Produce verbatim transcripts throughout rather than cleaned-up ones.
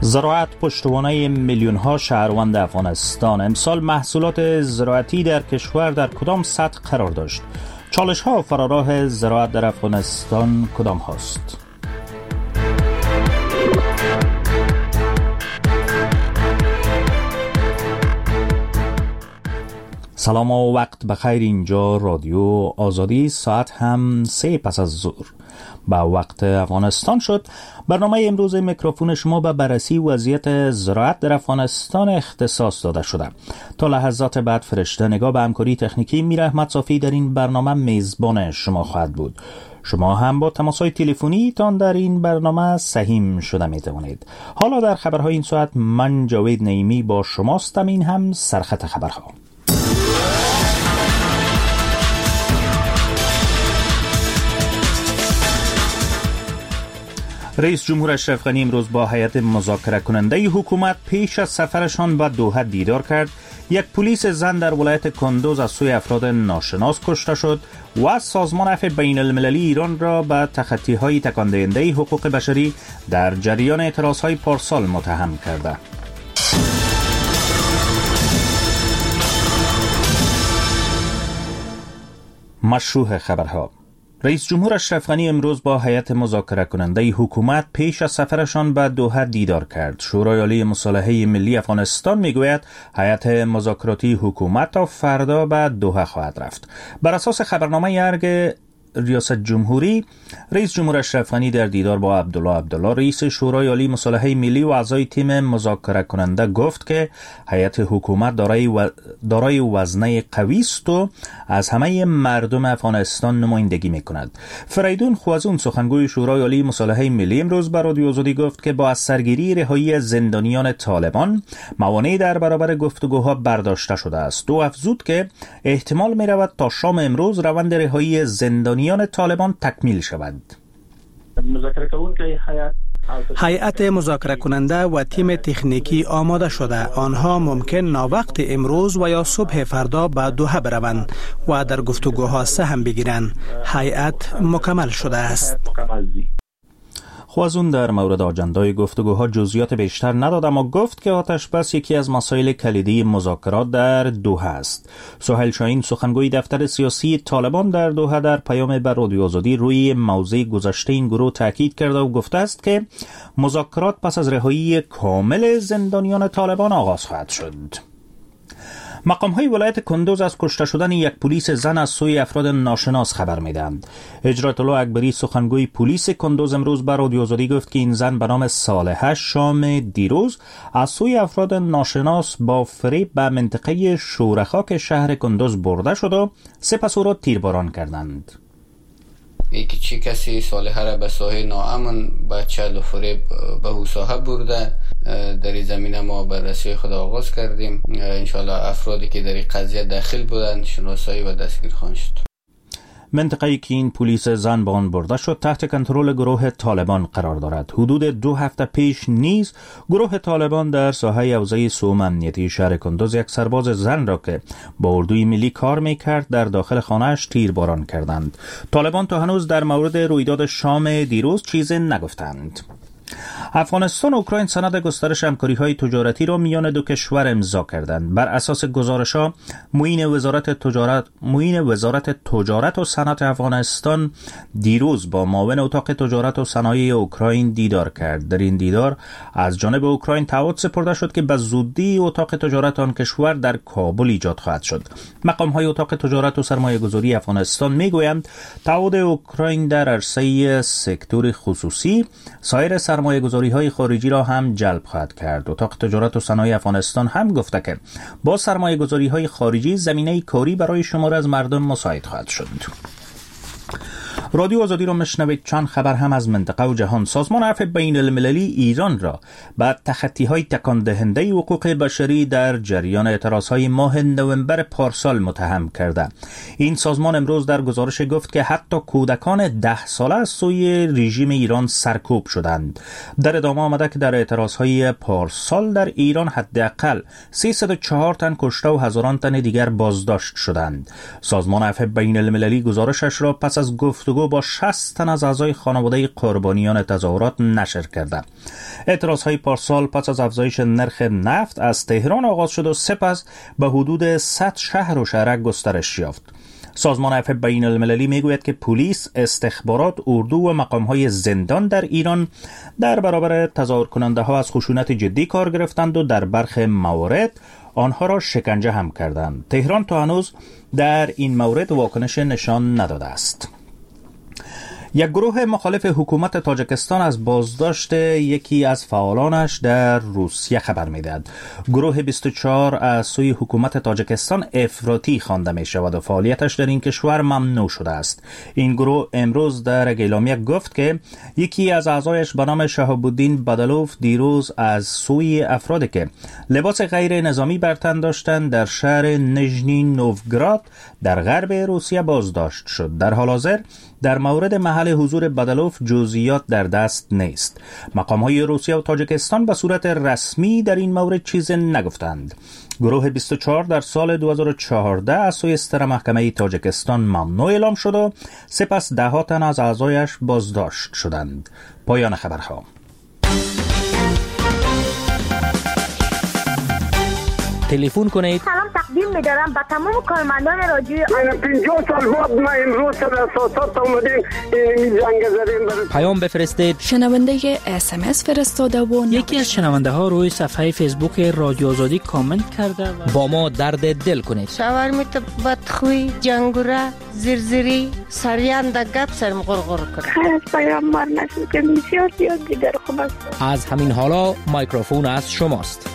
زراعت پشتوانه میلیون ها شهروند افغانستان. امسال محصولات زراعتی در کشور در کدام سطح قرار داشت؟ چالش ها فراراه زراعت در افغانستان کدام هاست؟ سلام و وقت بخیر. اینجا رادیو آزادی، ساعت هم سه پس از ظهر به وقت افغانستان شد. برنامه امروز میکروفون شما به بررسی وضعیت زراعت در افغانستان اختصاص داده شده. تا لحظات بعد فرشته نگاه به همکاری تکنیکی میر احمد صافی در این برنامه میزبان شما خواهد بود. شما هم با تماس‌های تلفنی تان در این برنامه سهیم شده می توانید. حالا در خبرهای این ساعت من جاوید نعیمی با شماستم. این هم سرخط خبرها. رئیس جمهور اشرف غنی امروز با هیئت مذاکره کننده حکومت پیش از سفرشان به دوحه دیدار کرد. یک پلیس زن در ولایت کندوز از سوی افراد ناشناس کشته شد و سازمان عفو بین المللی ایران را به تخطی‌های تکان دهنده حقوق بشری در جریان اعتراض‌های پارسال متهم کرده. مشروع خبرها. رئیس جمهور اشرف غنی امروز با هیئت مذاکره کننده حکومت پیش از سفرشان به دوحه دیدار کرد. شورای عالی مصالحه ملی افغانستان میگوید هیئت مذاکراتی حکومت تا فردا به دوحه خواهد رفت. بر اساس خبرنامه ارگ ریاست جمهوری، رئیس جمهور اشرف غنی در دیدار با عبدالله عبدالله رئیس شورای عالی مصالحه ملی و اعضای تیم مذاکره کننده گفت که هیئت حکومت دارای و... دارای وزنه قوی است و از همه مردم افغانستان نمایندگی میکند. فریدون خوازون سخنگوی شورای عالی مصالحه ملی امروز به رادیو آزادی گفت که با از سرگیری رهایی زندانیان طالبان موانعی در برابر گفتگوها برداشته شده است. او افزود که احتمال میرود تا شام امروز روند رهایی زندانیان طالبان تکمیل شود. هیئت مذاکره کننده و تیم تکنیکی آماده شده. آنها ممکن ناوقت امروز و یا صبح فردا به دوحه بروند و در گفتگوها سهم بگیرند. هیئت مکمل شده است. خوازون در مورد آجندای گفتگوها جزئیات بیشتر نداد، اما گفت که آتش بس یکی از مسائل کلیدی مذاکرات در دوحه است. سهیل شاهین سخنگوی دفتر سیاسی طالبان در دوحه در پیام به رادیو آزادی روی موضوع گذشته این گروه تاکید کرده و گفته است که مذاکرات پس از رهایی کامل زندانیان طالبان آغاز خواهد شد. مقام‌های ولایت کندوز از کشته شدن یک پلیس زن از سوی افراد ناشناس خبر می‌دهند. هجرت الله اکبری سخنگوی پلیس کندوز امروز به رادیو آزادی گفت که این زن به نام صالحه شام دیروز از سوی افراد ناشناس با فریب به منطقه شورخاک شهر کندوز برده شد و سپس او را تیرباران کردند. یکی چی کسی صالحه را به ساحه ناامن به چل و فریب به او ساحه برده. در این زمینه ما بررسی خود آغاز کردیم. انشاءالله افرادی که در این قضیه داخل بودند شناسایی و دستگیر خواهند شد. منطقه‌ای که این پلیس زن به آن برده شد تحت کنترل گروه طالبان قرار دارد. حدود دو هفته پیش نیز گروه طالبان در ساحه حوزه سوم امنیتی شهر کندوز یک سرباز زن را که با اردوی ملی کار میکرد در داخل خانه‌اش تیرباران کردند. طالبان تا هنوز در مورد رویداد شام دیروز چیزی نگفتند. افغانستان و اوکراین سند گسترش همکاری‌های تجارتی را میان دو کشور امضا کردند. بر اساس گزارش‌ها معین وزارت تجارت معین وزارت تجارت و صنعت افغانستان دیروز با معاون اتاق تجارت و صنایع اوکراین دیدار کرد. در این دیدار از جانب اوکراین تعهد سپرده شد که به زودی اتاق تجارت آن کشور در کابل ایجاد خواهد شد. مقام‌های اتاق تجارت و سرمایه‌گذاری افغانستان میگویند تعهد اوکراین در عرصه سکتور خصوصی سایر سرمایه‌گذاری‌های خارجی را هم جلب خواهد کرد. اتاق تجارت و صنایع افغانستان هم گفته که با سرمایه‌گذاری‌های خارجی زمینه کاری برای شمار از مردم مساعد خواهد شد. رادیو آزادی را مشنوید. چند خبر هم از منطقه و جهان. سازمان عفو بین المللی ایران را بعد تخطی‌های تکان دهنده حقوق بشری در جریان اعتراض‌های ماه نوامبر پارسال متهم کرده. این سازمان امروز در گزارش گفت که حتی کودکان ده ساله از سوی رژیم ایران سرکوب شدند. در ادامه آمده که در اعتراض‌های پارسال در ایران حداقل سیصد و چهار تن کشته و هزاران تن دیگر بازداشت شدند. سازمان عفو بین المللی گزارشش را پس از گفتگو ویدیو با شصت تن از اعضای خانواده قربانیان تظاهرات نشر کرده. اعتراضهای پارسال پس از افزایش نرخ نفت از تهران آغاز شد و سپس به حدود صد شهر و شهرک گسترش یافت. سازمان عفو بین المللی میگوید که پلیس، استخبارات، اردو و مقامهای زندان در ایران در برابر تظاهر کننده ها از خشونت جدی کار گرفتند و در برخی موارد آنها را شکنجه هم کردند. تهران تا هنوز در این مورد واکنش نشان نداده است. یک گروه مخالف حکومت تاجیکستان از بازداشت یکی از فعالانش در روسیه خبر می‌دهد. گروه بیست و چهار از سوی حکومت تاجیکستان افراطی خوانده می‌شود و فعالیتش در این کشور ممنوع شده است. این گروه امروز در اعلامیه گفت که یکی از اعضایش به نام شهاب الدین بدلوف دیروز از سوی افرادی که لباس غیر نظامی بر تن داشتند در شهر نژنی نووگراد در غرب روسیه بازداشت شد. در حال حاضر در مورد محل حضور بدلوف جزئیات در دست نیست. مقام‌های روسیه و تاجیکستان به صورت رسمی در این مورد چیزی نگفتند. گروه بیست و چهار در سال دو هزار و چهارده از سوی استر محکمه تاجیکستان ممنوع اعلام شد و سپس ده ها تن از اعضایش بازداشت شدند. پایان خبرها. تلفن کنید. سلام تقدیم می‌دارم به تمام کارمندان رادیوی من پنجاه سال بعد ما امروز در اساسات اومدیم این زنگ زدیم. پیام بفرستید. شنونده اس ام اس فرستاده و یکی از شنونده ها روی صفحه فیسبوک رادیو آزادی کامنت کرده و با ما درد دل کنید. شاورمیت بدخوی، جنگوره، زرزری، سریان در گپ سرم غرغر کنه. خیلی پیام مار نشد که بسیار زیاد دیگر خوب است. از همین حالا میکروفون از شماست.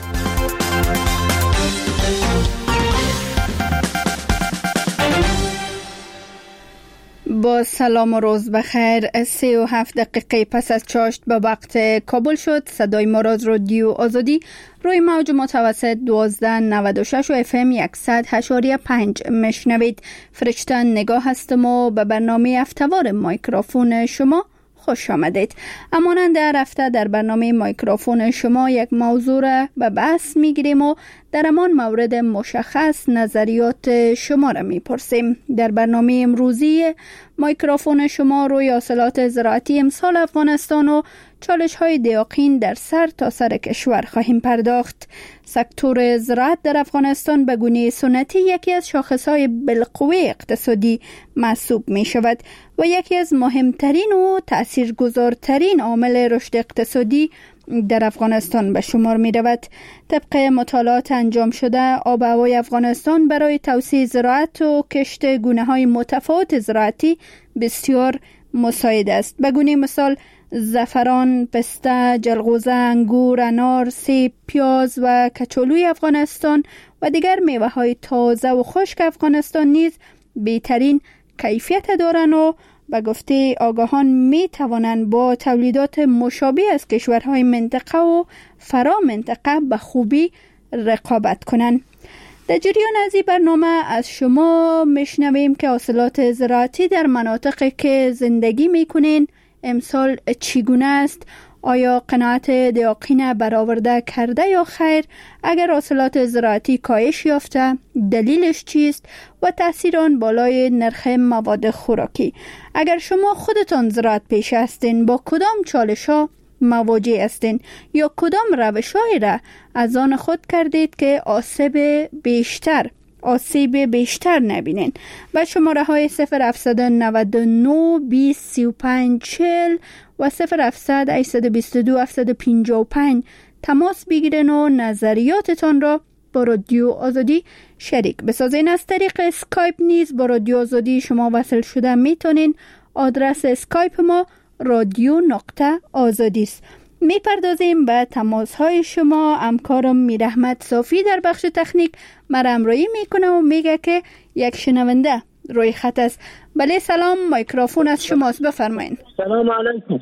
با سلام و روز بخیر. سی و هفت دقیقه پس از چاشت به وقت کابل شد. صدای ما را از رادیو آزادی روی موج متوسط دوازده نود و شش و اف ام صد و هشت و پنج مشنوید. فرشته نگاه هستم و به برنامه هفته‌وار میکروفون شما خوش آمدید. همانند در هفته در برنامه میکروفون شما یک موضوع را به بحث میگیریم و در همان مورد مشخص نظریات شما را میپرسیم. در برنامه امروزی میکروفون شما روی حاصلات زراعتی امسال افغانستان و چالش های دیاقین در سر تا سر کشور خواهیم پرداخت. سکتور زراعت در افغانستان به گونه سنتی یکی از شاخصهای بالقوه اقتصادی محسوب می شود و یکی از مهمترین و تاثیرگذارترین عامل رشد اقتصادی در افغانستان به شمار می رود. طبق مطالعات انجام شده آب و هوای افغانستان برای توسعه زراعت و کشت گونه های متفاوت زراعتی بسیار مساعد است. به گونه مثال زعفران، پسته، جلغوزه، انگور، انار، سیب، پیاز و کچالوی افغانستان و دیگر میوه های تازه و خشک افغانستان نیز بهترین کیفیت دارند و به گفته آگاهان می توانند با تولیدات مشابه از کشورهای منطقه و فرا منطقه به خوبی رقابت کنند. در جریان از این برنامه از شما میشنویم که حاصلات زراعتی در مناطقی که زندگی میکنین امسال چگونه است؟ آیا قناعت دیاقین برآورده کرده یا خیر؟ اگر حاصلات زراعتی کاهش یافته دلیلش چیست و تاثیر آن بالای نرخ مواد خوراکی؟ اگر شما خودتان زراعت پیشه هستین با کدام چالش ها مواجه هستین یا کدام روش‌هایی را از آن خود کردید که آسیب بیشتر آسیب بیشتر نبینین؟ و شماره های صفر هفتصد و نود و نه بیست سی و پنج چهل و صفر هفتصد هشتصد و بیست و دو هفتصد و پنجاه و پنج تماس بگیرین و نظریاتتان را با رادیو آزادی شریک بسازین. از طریق اسکایپ نیز با رادیو آزادی شما وصل شده میتونین. آدرس اسکایپ ما رادیو نقطه آزادی است. میپردازیم به تماس های شما. همکارم میرحمت صافی در بخش تکنیک مرا همراهی میکنه و میگه که یک شنونده روی خط است. بله سلام، میکروفون از شماست، بفرمایید. سلام علیکم.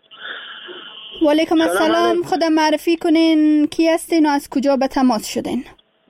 و علیکم السلام. خود معرفی کنین، کی هستین و از کجا به تماس شدین؟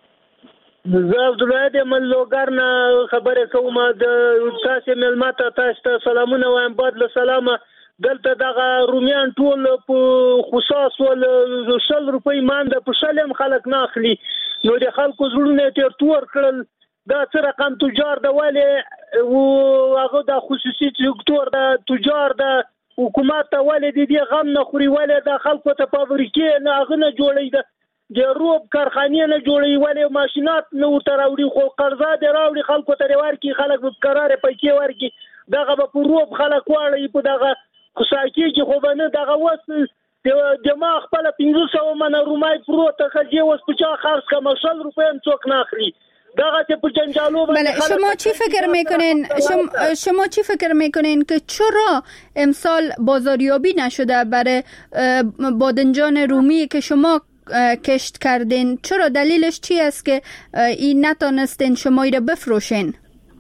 زه عبدالله من لوګر نه خبره کوم. د تاسو ملمت تاسو سلامونه وایم. بعد له سلامه دلته دغه رومیان ټول په خصوص ول شل روپۍ مانده په شلم خلک نه اخلي. نو د خلکو زړونه تیر تور کړل. دا څه رقم تجار د ولې او هغه د خصوصي سکتور د تجار د حکومت ته ولې د دې غم نه خوري، ولې د خلکو ته فابریکې نه هغه نه جوړوي، د روب کارخانې نه جوړوي، ولې ماشینات نه ورته راوړي، خو قرضه دې راوړي خلکو ته دې ورکړي، خلک به قرارې پیسې ورکړي، دغه به په روب خلک واړوي په دغه خصاکي کې، خو به نه دغه اوس د ما خپله پنځه سوه منه رومای پروته ښځې اوس په چا خرڅ کړم، شل روپۍ هم څوک نه اخلي. بله شما چی فکر میکنین شما, شما چی فکر میکنین که چرا امسال بازاریابی نشده برای بادنجان رومی که شما کشت کردین؟ چرا دلیلش چی است که این نتانستین شما ایره بفروشین؟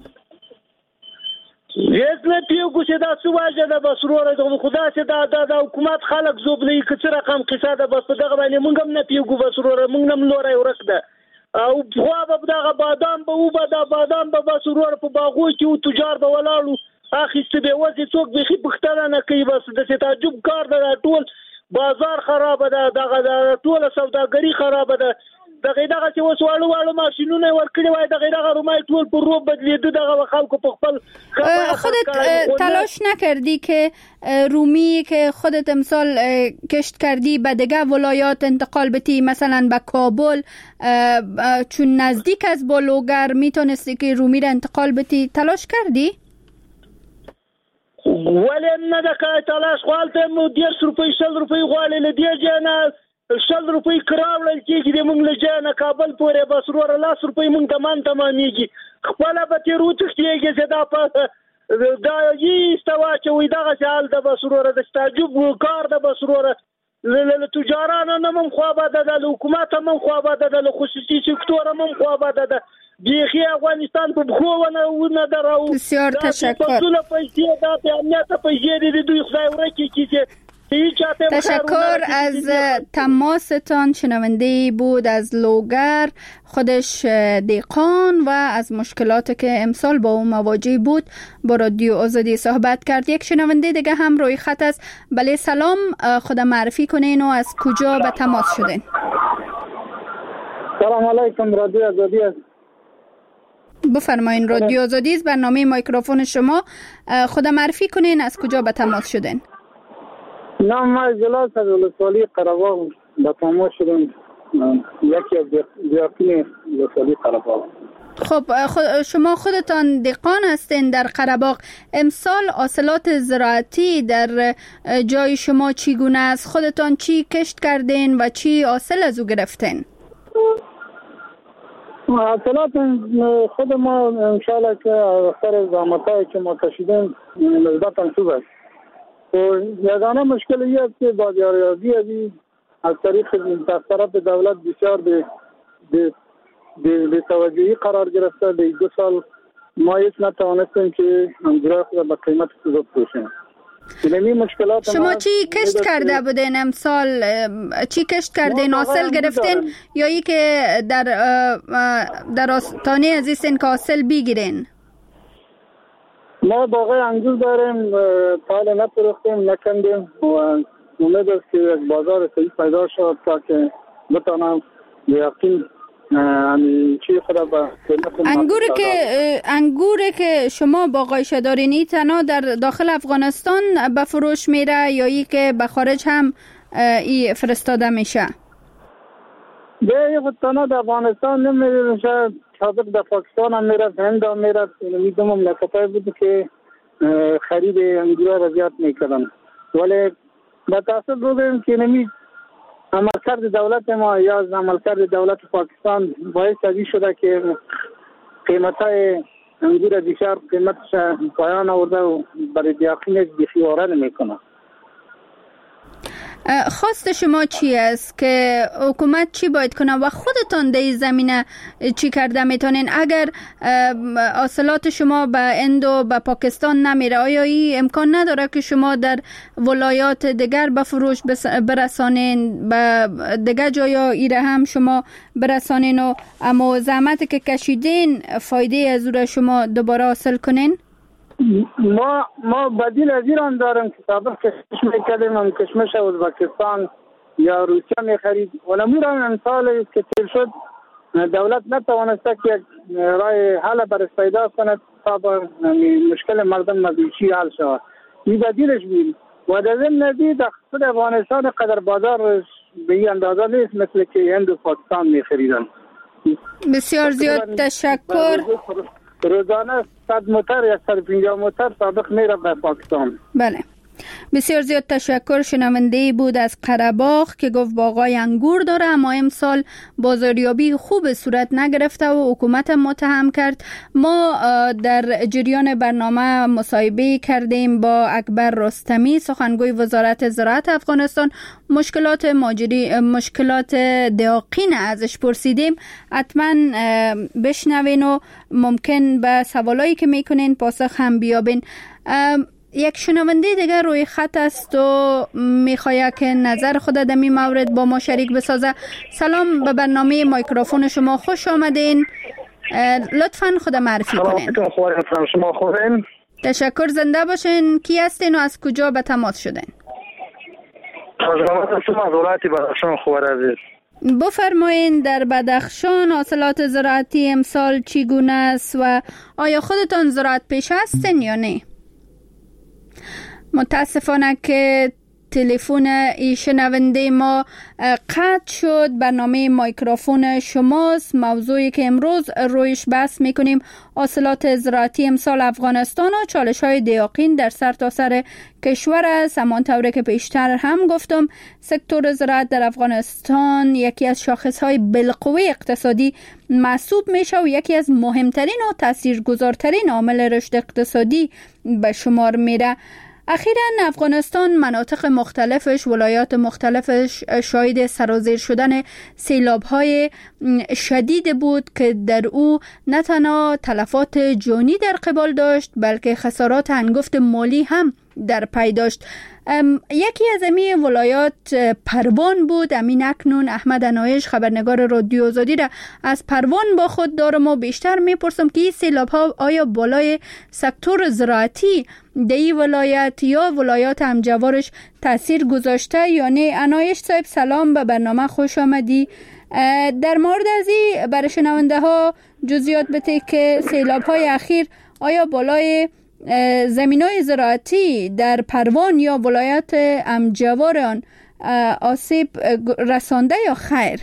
هیڅ نه پیوګو چې دا څه واجه ده بس وروره د خدا چې دا د حکومت خلک زوبلي که څه رقم قصه ده بس په دغه باندې موږ هم نه پیوګو بس وروره موږ نه هم لوری ورک ده او خوا به دغه بادام به وبه دا بادام به بس وروره په باغو کې و تجار به ولاړو اخیسته به وځي څوک بیخي پوښتنه نه کوي بس داسې تعجب کار ده ټول بازار خرابه ده دغه ټوله سوداګري خرابه ده دغه دغه چې اوس واړو واړو ماشینونه ورکړي وای دغه دغه رومای ټول پر روب بدلیده دغه خلکو په خپل خودت تلاش نکردی که رومی که خودت امسال کشت کردی به دیگه ولایات انتقال بدی مثلا به کابل چون نزدیک از بالوگر میتونستی که رومی را انتقال بدی تلاش کردی؟ ولی نه دغه تلاش خپلته مو دیرش روپۍ شل روپۍ غواړي لدی جنا شل روپۍ کراوړل کېږي د مونږ له جانه کابل پورې بس وروره لاس روپۍ مونږ تمام تمامېږي خپله به ترې وتښتېږي چې دا په دا ایسته واچوئ دغسې حال ده بس وروره د تعجب کار ده بس وروره له تجارانو نه هم خواباده ده له حکومت هم خواباده ده له خصوصي سکتور هم خواباده ده بیخي افغانستان په پښو ونه دراو بسیار تشکر دا پیسې دا په امنیت پیسې دي دوی خدای ورکړي چې تشکر از تماستان. شنونده بود از لوگر، خودش دیقان و از مشکلاتی که امسال با اون مواجه بود با رادیو آزادی صحبت کرد. یک شنونده دیگه هم روی خط است. بله سلام، خود معرفی کنین و از کجا به تماس شدین؟ سلام علیکم، رادیو آزادی است. بفرمایین. رادیو آزادی است، برنامه مایکروفون شما. خود معرفی کنین از کجا به تماس شدین؟ نام ما جلاس از ولسوالی قره‌باغ به تماس شدم، یکی از دیاقین ولسوالی قره‌باغ. خب خود شما خودتان دهقان هستین در قره‌باغ. امسال حاصلات زراعتی در جای شما چگونه است؟ خودتان چی کشت کردین و چی حاصل از او گرفتین؟ حاصلات خود ما انشاءالله که اثر زحمت‌هایی که ما کشیدیم نسبتاً خوب است. یگانه مشکل این است که بازاریابی ازی از طریق از طرف دولت بسیار به به توجهی قرار گرفته. به دو سال ما هیچ نتوانستیم که انجرای خود به قیمت خوب بفروشیم. شما چی کشت کرده بودین امسال؟ چی کشت کردین؟ حاصل گرفتین یا ای که در در آستانه عزیزین که حاصل بگیرین؟ ما باغ انگور داریم، تا نفروختیم نکندیم و امید است که یک بازار صحیح پیدا شد تا که بتانم یقین چی خدا با انگوری که انگوری که شما باغایش دارین تنها در داخل افغانستان به فروش میره یا ای که به خارج هم ای فرستاده میشه؟ به تنها در افغانستان نمیشه، سابق در پاکستان هم میرفت، هند هم میرفت. میدونم مملکت‌های بود که خرید انگور را زیاد میکردن، ولی به تاسف بودیم که نمی عملکرد دولت ما یا عملکرد دولت پاکستان باعث ازی شده که قیمت‌های انگور بسیار قیمتش پایان آورده و برای دیاقین بیخیواره نمیکنه. خواست شما چی است که حکومت چی باید کنه و خودتان در این زمینه چی کرده میتونین؟ اگر حاصلات شما به هند و به پاکستان نمیره، آیا این امکان نداره که شما در ولایات دیگر به فروش برسانین، به دیگر جایا ایره هم شما برسانین و اما زحمتی که کشیدین فایده از او را شما دوباره حاصل کنین؟ ما ما بدیل از ایران داریم که سابق کشمش میکردیم، هم کشمش ازبکستان یا روسیه میخرید، ولی میران امسال که تیر شد دولت نتوانسته که رای حل برش پیدا کند تا مشکل مردم مزیشی حل شود. این بدیلش بید و در ضمن ندید خود افغانستان قدر بازار به این اندازه نیست مثل که هند و پاکستان می خریدن. بسیار زیاد تشکر. روزانه صد موتر یا صد و پنجاه موتر سابق میره به پاکستان. بله، بسیار زیاد تشکر. شنونده بود از قره‌باغ که گفت باغای انگور داره اما امسال بازاریابی خوب صورت نگرفته و حکومت متهم کرد. ما در جریان برنامه مصاحبه کردیم با اکبر رستمی، سخنگوی وزارت زراعت افغانستان. مشکلات ماجری مشکلات دهاقین ازش پرسیدیم. حتما بشنوین و ممکن به سوالایی که میکنین پاسخ هم بیابین. یک شنونده دیگر روی خط است و میخواد که نظر خود در این مورد با ما شریک بسازه. سلام، به برنامه مایکروفون شما خوش آمدین. لطفاً خود معرفی کنین. شما خوبین؟ تشکر، زنده باشین. کی هستین و از کجا به تماس شدین؟ شما از ولایت بدخشان خوبر عزیز. بفرمایین در بدخشان حاصلات زراعتی امسال چگونه است و آیا خودتان زراعت پیشه هستین یا نه؟ متاسفانه که تلفن ای شنونده ما قطع شد. برنامه مایکروفون شماست. موضوعی که امروز رویش بحث میکنیم حاصلات زراعتی امسال افغانستان و چالش های دهاقین در سرتاسر کشور است. همانطور که پیشتر هم گفتم سکتور زراعت در افغانستان یکی از شاخص های بالقوه اقتصادی محسوب میشه و یکی از مهمترین و تاثیرگذارترین عامل رشد اقتصادی به شمار میره. اخیراً افغانستان مناطق مختلفش، ولایات مختلفش شاهد سرازیر شدن سیلاب‌های شدید بود که در او نه تنها تلفات جانی در قبال داشت بلکه خسارات هنگفت مالی هم در پی داشت. یکی از امی ولایات پروان بود. امین اکنون احمد انایش خبرنگار رادیو آزادی را از پروان با خود دارم و بیشتر میپرسم که این سیلاب ها آیا بالای سکتور زراعتی در این ولایت یا ولایات همجوارش تاثیر گذاشته یا نه؟ انایش صاحب سلام، به برنامه خوش آمدی. در مورد از این برای شنونده ها جزئیات بده که سیلاب های اخیر آیا بالای زمینای زراعتی در پروان یا ولایت همجوار آن آسیب رسانده یا خیر؟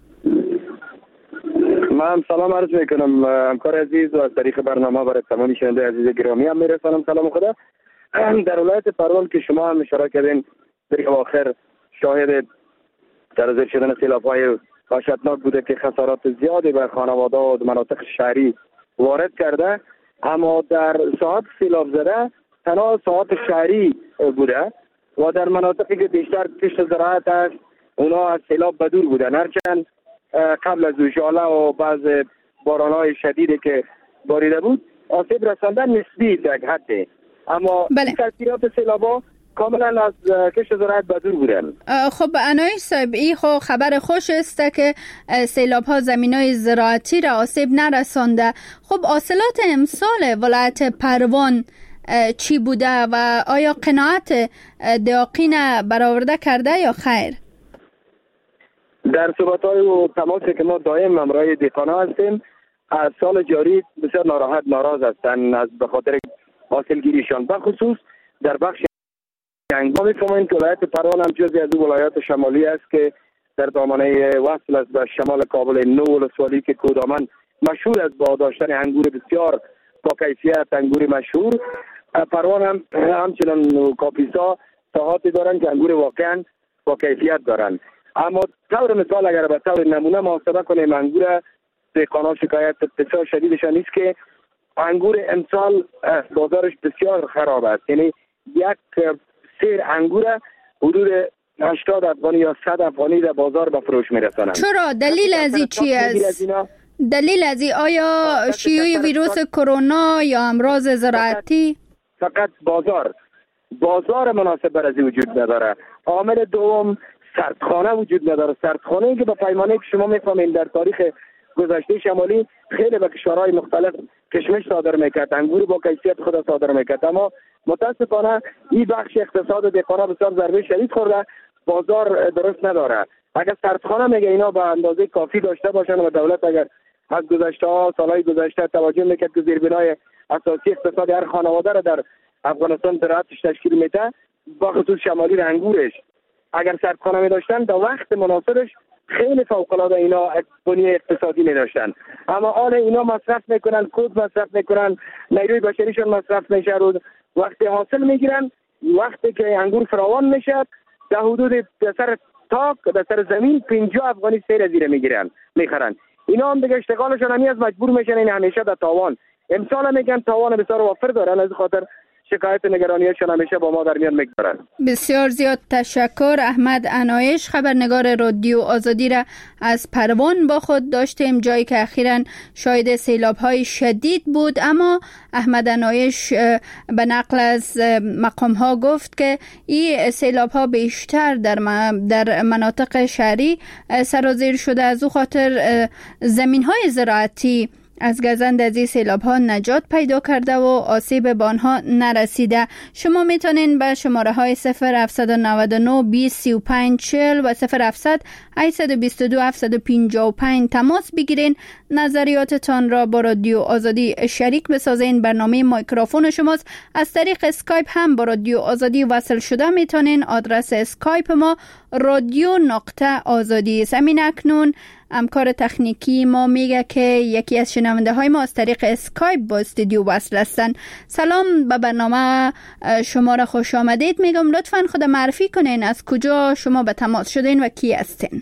من سلام عرض میکنم همکار عزیز و از طریق برنامه برای تمامی شنونده عزیز گرامی هم میرسانم سلام خدا. در ولایت پروان که شما هم اشاره کردین در اواخر شاهد سرازیر شدن سیلاب‌های وحشتناک بوده که خسارات زیادی به خانواده و مناطق شهری وارد کرده، اما در ساعت سیلاب زده تنها ساعت شهری بوده و در مناطقی که بیشتر کشت زراعت است اونا از سیلاب بدور بودن، هرچند قبل از اوشاله و بعض بارانهای شدیدی که باریده بود آسیب رساندن نسبی در حدی، اما بله. تاثیرات سیلابا کاملا از کشت زراعت بدور بودن. خب انایش صاحب، این خب خبر خوش است که سیلاب ها زمینای زراعتی را آسیب نرسانده. خب حاصلات امسال ولایت پروان چی بوده و آیا قناعت دهاقین برآورده کرده یا خیر؟ در صحبت‌های و تماسی که ما دائم همراه دهقانا هستیم، از سال جاری بسیار ناراحت ناراض هستند از به خاطر حاصلگیریشان، به خصوص در بخش انگام. می‌فهمید که ولایت پروان هم جزئی از ولایات شمالی است که در دامنه وصل است به شمال کابل. نو ولسوالی که کودامن مشهور است با داشتن انگور بسیار با کیفیت، انگور مشهور. پروان هم همچنان کاپیسا ساحاتی دارند که انگور واقعا با کیفیت دارند. اما طور مثال اگر به طور نمونه محاسبه کنیم انگور دهقانا شکایت بسیار شدیدشان نیست که انگور امسال بازارش بسیار خراب است، یعنی یک سیر انگور حدود هشتاد افغانی یا صد افغانی در بازار به فروش میرسانند. چرا؟ دلیل از این چی است؟ دلیل از این آیا شیوع ویروس کرونا یا امراض زراعتی؟ فقط بازار بازار مناسب برای وجود نداره. عامل دوم سردخانه وجود نداره. سردخانه که به پیمانه که شما میفهمین در تاریخ گذشته شمالی خیلی به کشورهای مختلف کشمش صادر میکرد، انگور با کیفیت خود صادر میکرد، اما متاسفانه این بخش اقتصاد دهقانا بسیار ضربه شدید خورده، بازار درست نداره. اگر سردخانه میگه اینا به اندازه کافی داشته باشن و دولت اگر از گذشته ها سالهای گذشته توجه میکرد که زیربنای اساسی اقتصاد هر خانواده را در افغانستان زراعتش تشکیل میده، با خصوص شمالی انگورش. اگر سردخانه می داشتن در وقت مناسبش خیلی فوق‌العاده اینا بنیه اقتصادی می داشتن، اما آن اینا مصرف میکنن، کود مصرف میکنن، نیروی بشریشون مصرف میشه، رو وقتی حاصل میگیرن، وقتی که انگور فراوان میشه در حدود در سر تاک در سر زمین پنجاه افغانی سیر زیر میگیرن میخرن. اینا هم دیگه اشتغالشون همی از مجبور میشن این همیشه در تاوان. امسال میگن تاوان بسیار وافر دارن، از خاطر شکایت نگرانیشون همیشه با ما در میان میگذارن. بسیار زیاد تشکر. احمد عنایش، خبرنگار رادیو آزادی را از پروان با خود داشتیم، جایی که اخیراً شاهد سیلاب‌های شدید بود، اما احمد عنایش به نقل از مقام‌ها گفت که این سیلاب‌ها بیشتر در در مناطق شهری سرازیر شده، از او خاطر زمین‌های زراعتی از گزند از این سیلاب ها نجات پیدا کرده و آسیب به آنها نرسیده. شما میتونین به شماره های صفر هفت نه نه بیست سی و پنج چهل و صفر هفتصد هشتصد و بیست و دو هفتصد و پنجاه و پنج تماس بگیرین، نظریاتتان را با رادیو آزادی شریک بسازین. برنامه مایکروفون شماست. از طریق اسکایپ هم با رادیو آزادی وصل شده میتونین. آدرس اسکایپ ما رادیو نقطه آزادی است. همین اکنون همکار تکنیکی ما میگه که یکی از شنونده های ما از طریق اسکایپ با استودیو وصل هستن. سلام، به برنامه شما را خوش آمدید میگم. لطفاً خود معرفی کنین، از کجا شما به تماس شدین و کی هستین؟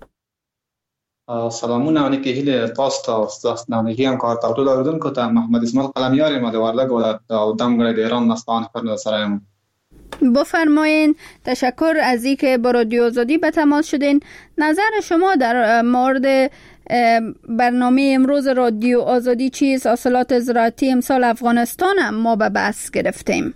سلامونه اونی که هیل تاستا استاست نامگی هم کار تاوتو داردون کتا محمد اسماعیل قلمیاری ما دوارلگ و دمگره دیران نستان فرد سرایم. بفرمایین. تشکر از این که با رادیو آزادی به تماس شدین. نظر شما در مورد برنامه امروز رادیو آزادی چیست؟ حاصلات زراعتی امسال افغانستان هم ما به بحث گرفتیم.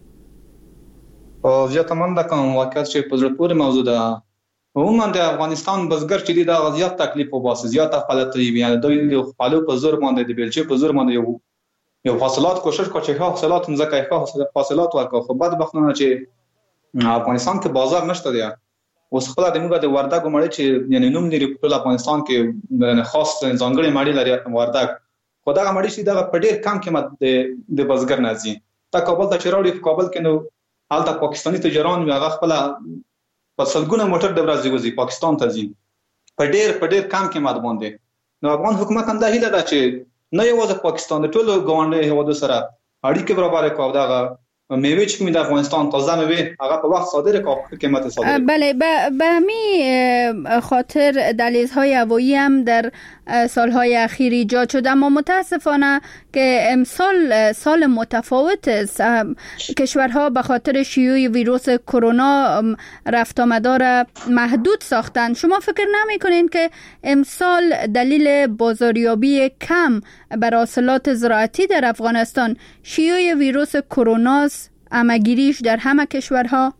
زیاد من دکم واقعیت چه پزرپور موضوع ده. عموما در افغانستان بزرگ چیدی دا زیاد تکلیف و باس زیاد فعالیتی بیان دوی خالو پزر مانده دی بلچه پزر مانده یو یو فاصلات کوشش کوچه ها حاصلات مزکای ها فاصلات ورکو خو بعد بخنه چې افغانستان کې بازار نشته دی. اوس خپل د موږ د وردګ مړی چې یعنی نوم لري په افغانستان کې خاص ځانګړي مړی لري وردګ، خو دا مړی چې دا په ډیر کم قیمت د بزګر نازي. تا کابل ته چروړي په کابل کې نو حالت پاکستاني تجاران هغه خپل په سلګونه موټر د ورځې وزي پاکستان ته ځي په ډیر په ډیر کم قیمت باندې. نو افغان حکومت هم دا هیله ده چې نه یوازې پاکستان د ټولو ګاونډي هیوادو سره اړیکې برابر کړي، دا میوه چې کوم د افغانستان تازه میوه هغه په وخت صادر کړي، قیمت صادر. بله، به همین خاطر دهلیزهای هوایی هم در سالهای اخیر ایجاد شد، اما متاسفانه که امسال سال متفاوت است. کشورها به خاطر شیوع ویروس کرونا رفت آمده را محدود ساختند. شما فکر نمی‌کنین که امسال دلیل بازاریابی کم بر حاصلات زراعتی در افغانستان شیوع ویروس کرونا امگیریش در همه کشورها؟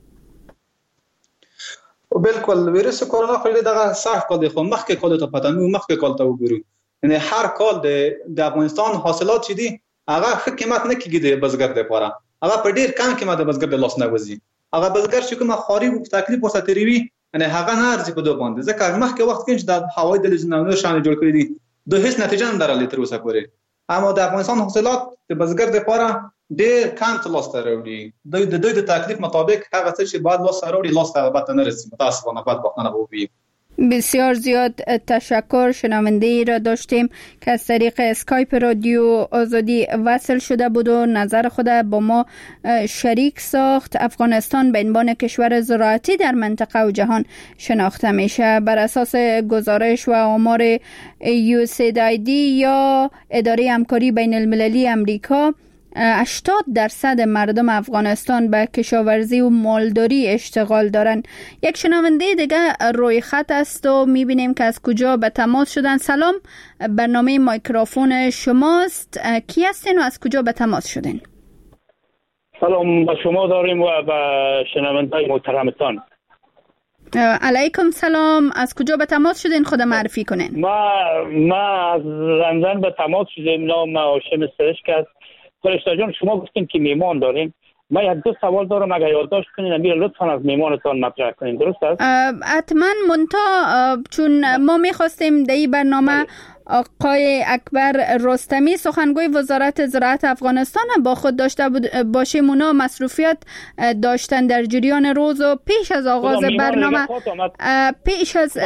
بالکل ویروس کرونا خو دغه صح کول خو مخکې کول ته پته نو مخکې کول ته وګورو. یعنی هر کال د د افغانستان حاصلات چې دي هغه ښه قیمت نه کیږي د بزګر لپاره، هغه په ډیر کم قیمت د بزګر د لاس نه وځي. هغه بزګر چې کومه خاري او تکلیف ورته تریوي یعنی هغه نه ارزي په دوه باندې، ځکه مخکې وخت کې چې د هوایي دهلیزونو شان جوړ کړی دي د هیڅ نتیجه نه درلې تر اوسه پورې. اما د افغانستان حاصلات د بزګر لپاره ډیر کم لاس ته راوړي. دوی د دوی د تکلیف مطابق هغه څه چې بعد لاس ته راوړي لاس ته البته نه رسي. متاسفانه بعد بخنه بوبی. بسیار زیاد تشکر. شنونده ای را داشتیم که از طریق اسکایپ رادیو آزادی وصل شده بود و نظر خود با ما شریک ساخت. افغانستان به عنوان کشور زراعتی در منطقه و جهان شناخته میشه. بر اساس گزارش و آمار یو اس ای دی دی یا اداره همکاری بین المللی امریکا، هشتاد درصد مردم افغانستان به کشاورزی و مالداری اشتغال دارند. یک شنونده دیگه روی خط است و میبینیم که از کجا به تماس شدن. سلام، برنامه مایکروفون شماست. کی هستین و از کجا به تماس شدین؟ سلام به شما داریم و به شنونده محترمتان. علیکم سلام. از کجا به تماس شدین؟ خود معرفی کنین. ما ما از لندن به تماس شدیم. نام هاشم سرشک است. فرشته جان، شما گفتیم که میمان داریم. من یک دو سوال دارم، اگر یادداشت کنین امیر لطفا از میمانتان مطرح کنین. درست است؟ حتما. منتها چون ما میخواستیم در این برنامه آقای اکبر رستمی سخنگوی وزارت زراعت افغانستان با خود داشته باشیم. اونا مصروفیت داشتن در جریان روز و پیش از آغاز برنامه پیش از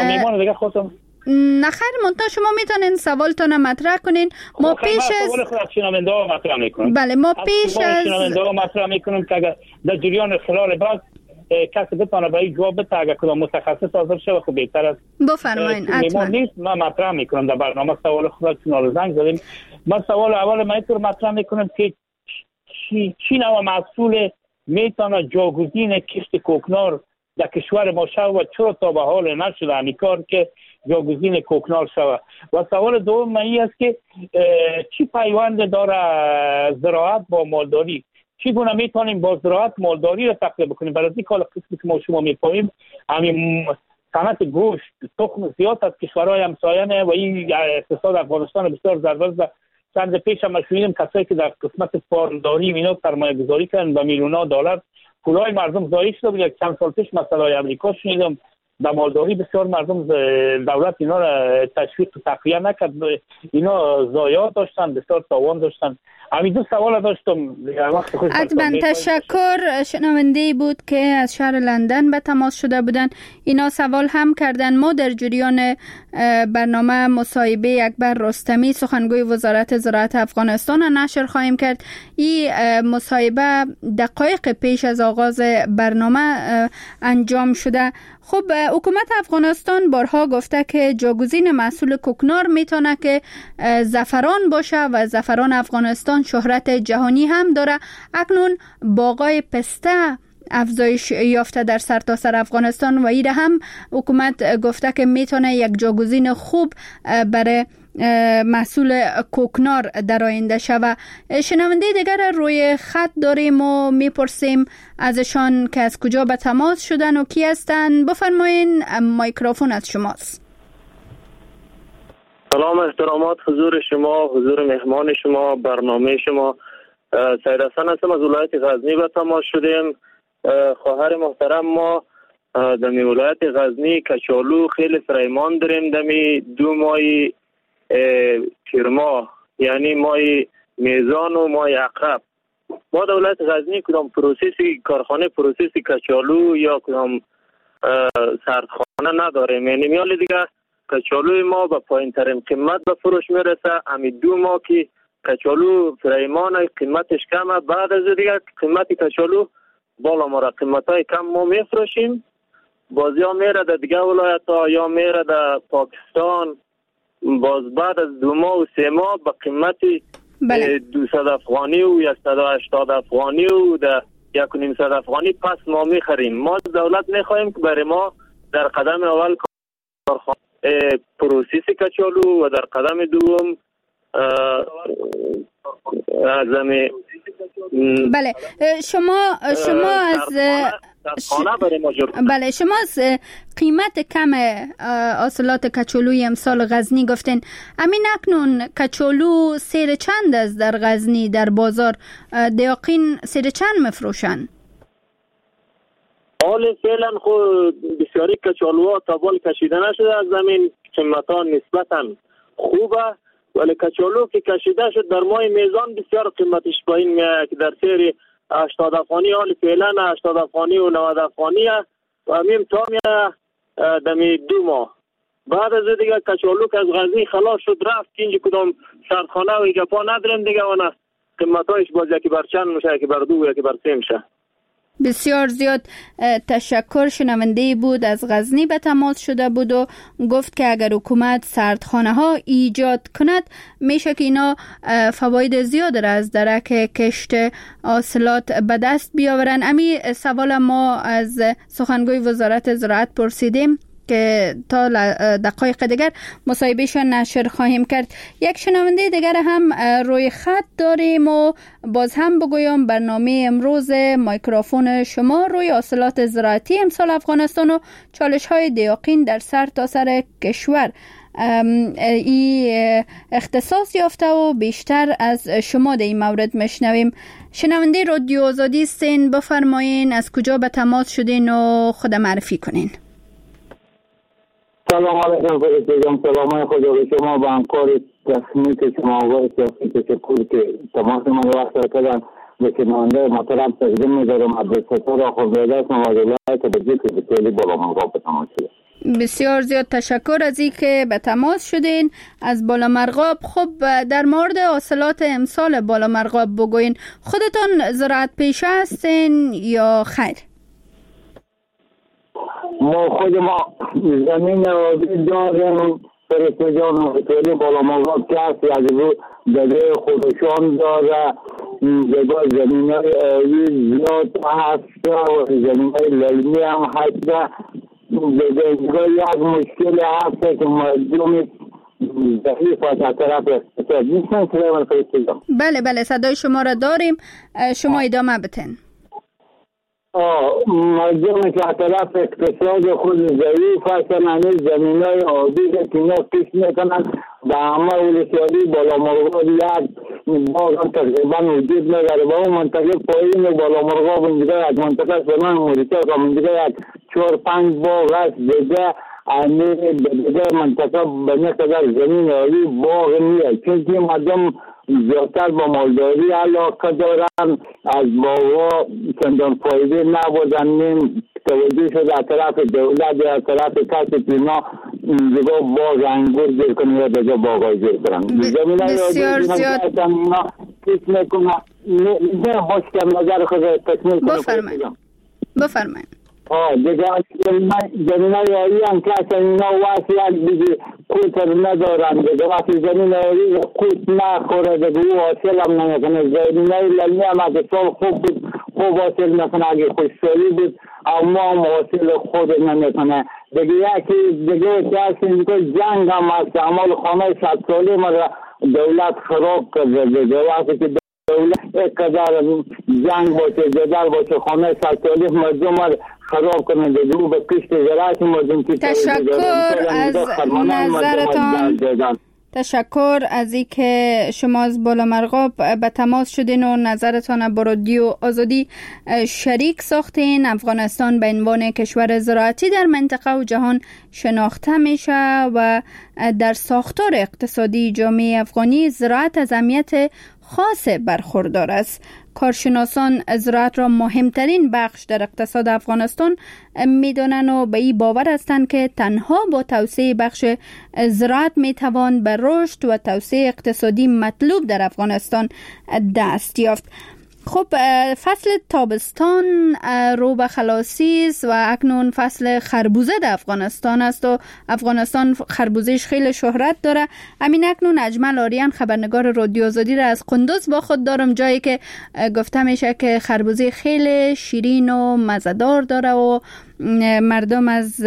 نخیر منتها شما میتونین سوالتون مطرح کنین. ما پیش از سوال خود شنونده ها مطرح میکنم. بله ما پیش از شنونده ها مطرح میکنم که اگر در جریان خلال بعد کسی بتونه به این جواب بده، اگر کدام متخصص حاضر شده خب بهتر است. بفرمایین. حتما نیست من مطرح میکنم در برنامه سوال خود چون زنگ زدیم. من سوال اول من اینطور مطرح میکنم که چی چی نوع محصول میتونه جاگزین کشت کوکنار در کشور ما شود و چرا تا به حال نشده همین کار که جاگزین کوکنار شود؟ و سوال دوم این است که چی پیوند داره زراعت با مالداری؟ چی گونه میتونیم با زراعت مالداری را تقویت بکنیم؟ برای این کار قسمی که ما شما میپاییم همین صنعت گوشت تخم زیاد از کشورهای همسایه و این اقتصاد افغانستان بسیار ضربه زده. چند پیش هم شنیدیم کسایی که در قسمت پارنداری اینا سرمایه گذاری کردن با میلیون‌ها دلار پولای مردم ضایع شده بود. یک چند سال پیش مسئله امریکا شنیدم در مالداری بسیار مردم دولت اینا را تشویق و تقویه نکرد، اینا ضایعات داشتن، بسیار تاوان داشتن. همین دو سوال داشتم. حتما تشکر. شنونده بود که از شهر لندن به تماس شده بودن. اینا سوال هم کردن. ما در جریان برنامه مصاحبه اکبر رستمی سخنگوی وزارت زراعت افغانستان نشر خواهیم کرد. این مصاحبه دقایق پیش از آغاز برنامه انجام شده. خب حکومت افغانستان بارها گفته که جاگزین محصول کوکنار میتونه که زعفران باشه و زعفران افغانستان شهرت جهانی هم داره. اکنون باغای پسته افزایش یافته در سرتاسر افغانستان و ایره هم حکومت گفته که میتونه یک جاگزین خوب برای محصول کوکنار در آینده شود. شنونده دیگر روی خط داریم و میپرسیم ازشان که از کجا به تماس شدن و کی هستن. بفرمایین مایکروفون از شماست. سلام احترامات حضور شما، حضور مهمان شما، برنامه شما. سید حسن هستم از ولایت غزنی به تماس شدیم. خواهر محترم ما در ولایت غزنی کچالو خیلی فریمان داریم دمی دو ماهی پیرما یعنی مای میزان و مای عقرب. ما دولت غزنی کدام پروسسی کارخانه پروسسی کچالو یا کدام سردخانه نداریم. یعنی میال دیگه کچالوی ما به پایین ترین قیمت به فروش میرسه. امی دو ماه که کچالو فریمان قیمتش کمه، بعد از دیگه قیمت کچالو بالا ما را قیمت های کم ما میفروشیم. باز یا میره در دیگه ولایت ها یا میره در پاکستان. باز بعد از دو ماه و سه ماه به قیمت دویست افغانی و صد و هشتاد افغانی و در یک و نیم صد افغانی پس ما میخریم. ما دولت میخواهیم که برای ما در قدم اول کارخانه پروسس کچالو و در قدم دوم ازمی بله شما شما از بله شما از قیمت کم حاصلات کچالوی امسال غزنی گفتین. امین اکنون کچالو سیر چند است در غزنی در بازار؟ دیاقین سیر چند مفروشن؟ حال فعلا خود بسیاری کچالوها تا بال کشیده نشده از زمین، قیمتان نسبتا خوبه، ولی کچالو که کشیده شد در ماه میزان بسیار قیمتش پایین میاد که در سیر هشتاد افغانی حال فعلا هشتاد افغانی و نود افغانی و همین تا میاد دمی دو ماه. بعد از دیگه کچالو که از غزنی خلاص شد رفت که اینجا کدام سردخانه و گپا نداریم دیگه و نه قیمتایش باز یکی بر چند میشه، یکی بر دو و یکی بر سه میشه. بسیار زیاد تشکر. شنونده بود از غزنی به تماس شده بود و گفت که اگر حکومت سردخانه ها ایجاد کند میشه که اینا فواید زیاد را از درک کشت حاصلات به دست بیاورن. امی سوال ما از سخنگوی وزارت زراعت پرسیدیم که تا دقایق دیگر مصاحبهشان نشر خواهیم کرد. یک شنونده دیگر هم روی خط داریم و باز هم بگویم برنامه امروز مایکروفون شما روی حاصلات زراعتی امسال افغانستان و چالش های دیاقین در سر تا سر کشور این اختصاص یافته و بیشتر از شما در این مورد میشنویم. شنونده رادیو آزادی هستین، بفرمایین از کجا به تماس شدین و خود معرفی کنین. سلام علیکم فرشتگان، سلام خدا به شما و همکار تکنیک شما و سیاسی تشکر که تماس من وقت کردن. به شنونده محترم تقدیم می‌دارم عبدالستار آخوندزاده هستم از ولایت بجی که به تیلی بالامرغاب به تماس شده. بسیار زیاد تشکر از این که به تماس شدین از بالامرغاب. خب در مورد حاصلات امسال بالامرغاب بگوین، خودتان زراعت پیشه هستین یا خیر؟ ما خود ما زمین آبی داریم فرشته جان و تیلی بالامرغاب که هستی از رو داده خودشان داره. دیگر زمین های آبی زیاد هست و زمین های للمی هم هست. دیگر یک مشکل هست که مردم ضعیف از طرف اقتصاد نیستن. سلام فرشته جان. بله بله صدای شما را داریم، شما ادامه بتین. مردم که از طرف اقتصاد خود ضعیف هستن، هنوز زمین های آبی که اینا کش میکنن به همه ولسوالی بالامرغاب یک باغ هم تقریبا وجود نداره. با اون منطقه پایین بالامرغاب اینجا از منطقه سلمان موریتا که اینجا یک چهار پنج باغ هست، دیگه امیر دیگه منطقه به نقدر زمین آبی باغ نیست، چون مردم زیادتر با مالداری علاقه دارن، از باغا چندان فایده نبودن. توجه شده از طرف دولت یا از طرف کسی که اینا دیگه باغ انگور گیر کنن یا دیگه باغ های گیر کنن. بسیار زیاد اینا کس میکنن. نه باش که نظر خود تکمیل کنم. بفرمایید بفرمایید. آه دیگه زمین های آیی هم که اینا واسه یک دیگه کوتر ندارن. دیگه وقتی زمین آیی کوت نخوره دیگه او حاصل هم نمیکنه. زمین های للمی هم اگه سال خوب بود خوب حاصل میکنه، اگه خوشسالی بود اما هم حاصل خود نمیکنه. دیگه یکی دیگه که هست دیگه جنگ هم هست. عمال خانه صد سالی ما دولت خراب کرده. دیگه وقتی که دولت یک قدر جنگ باشه جدل باشه خانه صد سالی مردم خراب کنه دیگه او به کشت زراعت مردم که تشکر از نظرتان. تشکر از این که شما از بالامرغاب به تماس شدین و نظرتان با رادیو آزادی شریک ساختین. افغانستان به عنوان کشور زراعتی در منطقه و جهان شناخته میشه و در ساختار اقتصادی جامعه افغانی زراعت از اهمیت خاص برخوردار است. کارشناسان زراعت را مهمترین بخش در اقتصاد افغانستان میدانند و به این باور هستند که تنها با توسعه بخش زراعت میتوان به رشد و توسعه اقتصادی مطلوب در افغانستان دست یافت. خب فصل تابستان رو به خلاصی است و اکنون فصل خربوزه در افغانستان است و افغانستان خربوزهش خیلی شهرت داره. همین اکنون اجمل آریان خبرنگار رادیو آزادی را از قندوز با خود دارم، جایی که گفته میشه که خربوزه خیلی شیرین و مزه‌دار داره و مردم از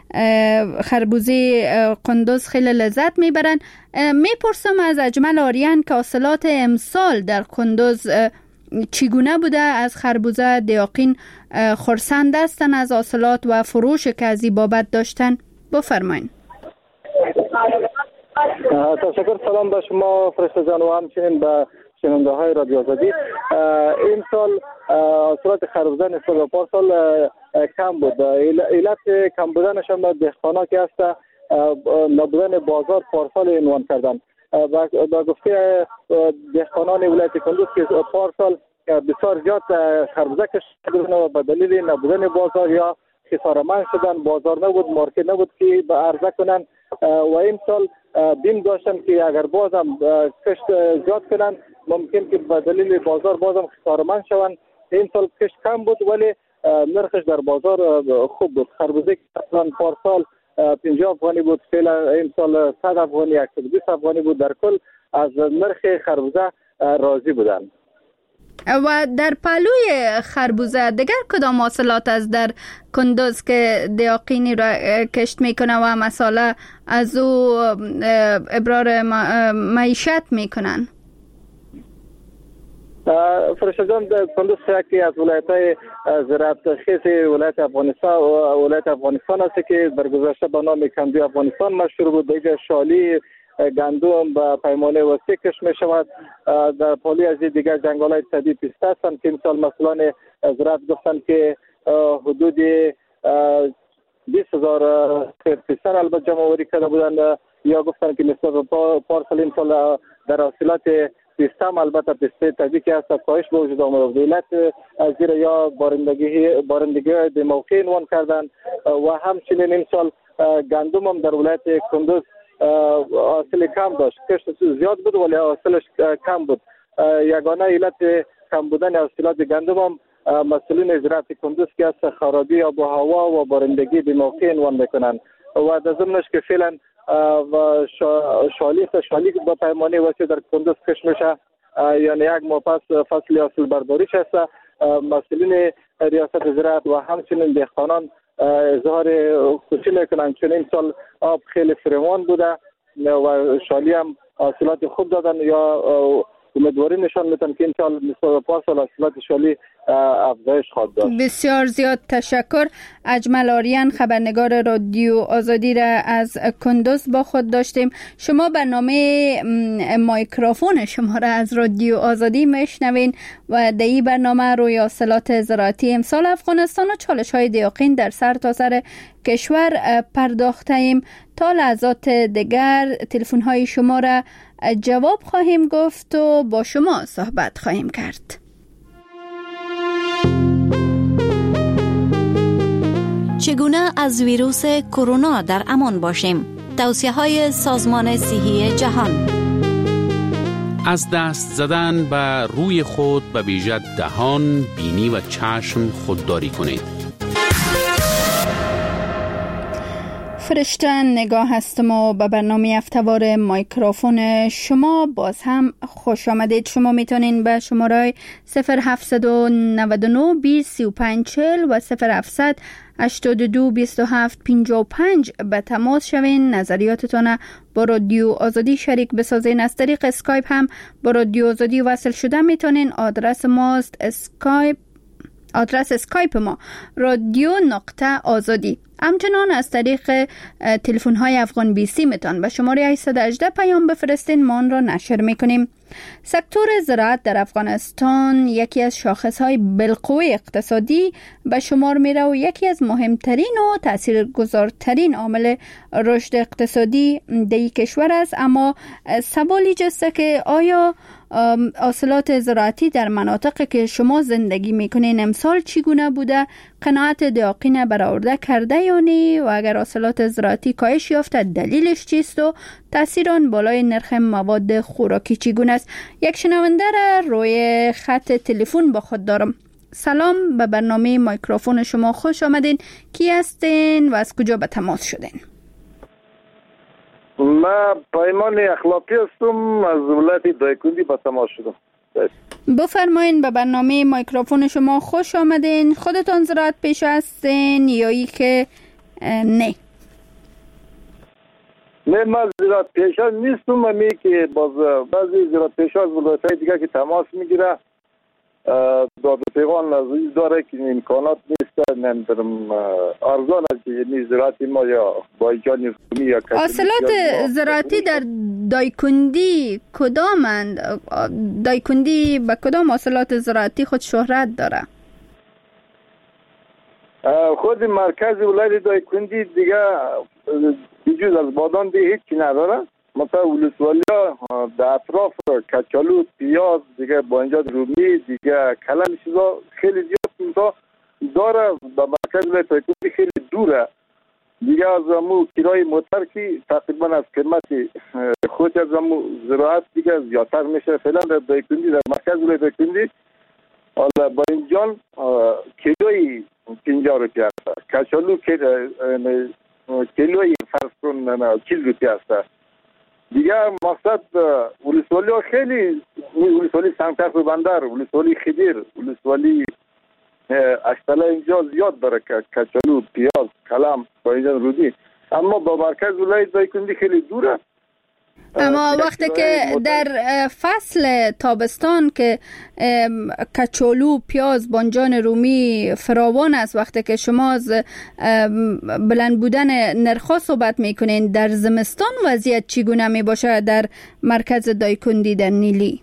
خربوزه قندوز خیلی لذت میبرن. میپرسم از اجمل آریان که حاصلات امسال در قندوز چگونه بوده؟ از خربوزه دیاقین خرسند هستن از حاصلات و فروش که از این بابت داشتن؟ بفرمایید. تشکر. سلام به شما فرشته جان و همچنین به شنونده های رادیو آزادی. این سال حاصلات خربوزه نسبت به پارسال کم بود. علت کم بودنشان به دهقانا که هست نبودن بازار پارسال عنوان کردن. با گفته دهقانان ولایت کندوز که پارسال بسیار زیاد خربوزه کشیدن و به دلیل نبودن بازار یا خساره‌مند شدن، بازار نبود، مارکت نبود که به عرضه کنن و این سال بیم داشتن که اگر بازم کشت زیاد کنن ممکن که به دلیل بازار بازم خساره‌مند شوند. این سال کشت کم بود ولی نرخش در بازار خوب بود. خربوزه اصلا پارسال پنجاه افغانی بود، فعلا این سال صد افغانی، صد و بیست افغانی بود. در کل از نرخ خربوزه راضی بودن. و در پهلوی خربوزه دیگر کدام حاصلات از در کندوز که دیاقینی را کشت میکنه و مساله از او ابرار معیشت میکنن؟ فرشته جان، کندوز یکی از ولایت‌های زراعت خیز ولایت افغانستان و ولایت افغانستان است که در گذشته به نام کندوی افغانستان مشهور بود. دیگر شالی گندم به پیمانه وسیع کش می شود. در پالی از دیگر جنگل‌های طبیعی پیسته هستند که مثال مثلا زراعت گفتن که حدود بیست هزار پیستر البته جمع آوری کرده بودند، یا گفتن که نسبت پارسال امسال در حاصلات پیستم البته پیسته طبیعی که هست کاهش به وجود آمده بود. دولت از زیر یا بارندگی بارندگی به موقع عنوان کردن و همچنین امسال گندم هم در ولایت کندوز حاصل کم داشت. کشت زیاد بود ولی حاصلش کم بود. یگانه علت کم بودن حاصلات گندم هم مسئولین زراعت کندوز که از خرابی آب و هوا و بارندگی به موقع عنوان میکنند و در ضمنش که فعلا و شالی شالی با پیمانه وسیع در کندوز کش میشه، یعنی یک ماه پس فصل حاصل برداریش هست. مسئولین ریاست زراعت و همچنین دهقانان اظهار خوشی میکنند چون این سال آب خیلی فراوان بوده و شالی هم حاصلات خوب دادن یا امیدواری نشان میدن که این سال نسبت پارسال حاصلات شالی افزایش خواهد داشت. بسیار زیاد تشکر. اجمل آریان، خبرنگار رادیو آزادی را از کندوز با خود داشتیم. شما برنامه مایکروفون شما را از رادیو آزادی میشنوین و در این برنامه روی حاصلات زراعتی امسال افغانستان و چالش های دیاقین در سر تا سر کشور پرداخته ایم. تا لحظات دیگر تلفن های شما را جواب خواهیم گفت و با شما صحبت خواهیم کرد. چگونه از ویروس کرونا در امان باشیم؟ توصیه‌های سازمان صحی جهان. از دست زدن به روی خود به ویژه دهان، بینی و چشم خودداری کنید. فرشته نگاه هستم و به برنامه هفته‌وار مایکروفون شما باز هم خوش آمدید. شما میتونین به شماره صفر هفت نه نه بیست سی و پنج چهل و صفر هفت هشتاد و دو بیست و هفت پنجاه و پنج به تماس شوین. نظریاتتان با رادیو آزادی شریک بسازین. از طریق اسکایپ هم با رادیو آزادی وصل شده میتونین. آدرس ماست اسکایپ آدرس اسکایپ ما رادیو نقطه آزادی. همچنان از طریق تلفن های افغان بیسی میتون به شماره هشتصد و هجده پیام بفرستین، ما آن را نشر میکنیم. سکتور زراعت در افغانستان یکی از شاخص های بالقوه اقتصادی به شمار میره و یکی از مهمترین و تاثیرگذارترین عامل رشد اقتصادی در کشور است. اما سوالی جسته که آیا حاصلات زراعتی در مناطقی که شما زندگی میکنین امسال چگونه بوده؟ قناعت دیاقین برآورده کرده یا نه؟ و اگر حاصلات زراعتی کاهش یافته دلیلش چیست و تاثیر آن بالای نرخ مواد خوراکی چگونه است؟ یک شنونده را روی خط تلفن با خود دارم. سلام، به برنامه مایکروفون شما خوش آمدین. کی هستین و از کجا به تماس شدین؟ ما پیمان اخلاقی هستم، از ولایت دایکندی به تماس شدم. بفرمایین، به برنامه مایکروفون شما خوش آمدین. خودتان زراعت پیشه هستین یا ای که نه؟ نه، من زراعت پیشه نیستم. من که باز بعضی زراعت پیشه از ولایت دیگه که تماس میگیره داد و پیغان از این داره که امکانات نیست، نمیدونم ارزان است یعنی زراعت ما یا بایجان فومی یا حاصلات زراعتی در دایکندی کدامند؟ دایکندی به کدام حاصلات زراعتی خود شهرت داره؟ خود مرکز ولایت دایکندی دیگه بجز از بادام دیگه هیچی نداره. مثلا ولسوالی ها در اطراف کچالو، پیاز، دیگه بانجاد رومی، دیگه کلم چیزا خیلی زیاد مثلا داره. به مرکز ولایت دایکندی خیلی دوره. دیگه از امو کرای موتر که تقریبا از قیمت خود از امو زراعت دیگه زیادتر میشه. فعلا در دایکندی در مرکز ولایت دایکندی حالا با اینجان کیلوی پنجاه روپیه هست، کچالو کیلوی فرض کن چیز روپیه هست. دیگه مقصد ولسوالی ها خیلی، ولسوالی سنگترف بندر، ولسوالی خدیر، ولسوالی اشتله اینجا زیاد داره که کچالو، پیاز، کلم با اینجا رودی. اما با مرکز ولایت دایکندی خیلی دوره. اما وقتی که در فصل تابستان که کچالو، پیاز، بانجان رومی فراوان است، وقتی که شما از بلند بودن نرخ‌ها صحبت میکنین، در زمستان وضعیت چگونه می باشه در مرکز دایکندی در نیلی؟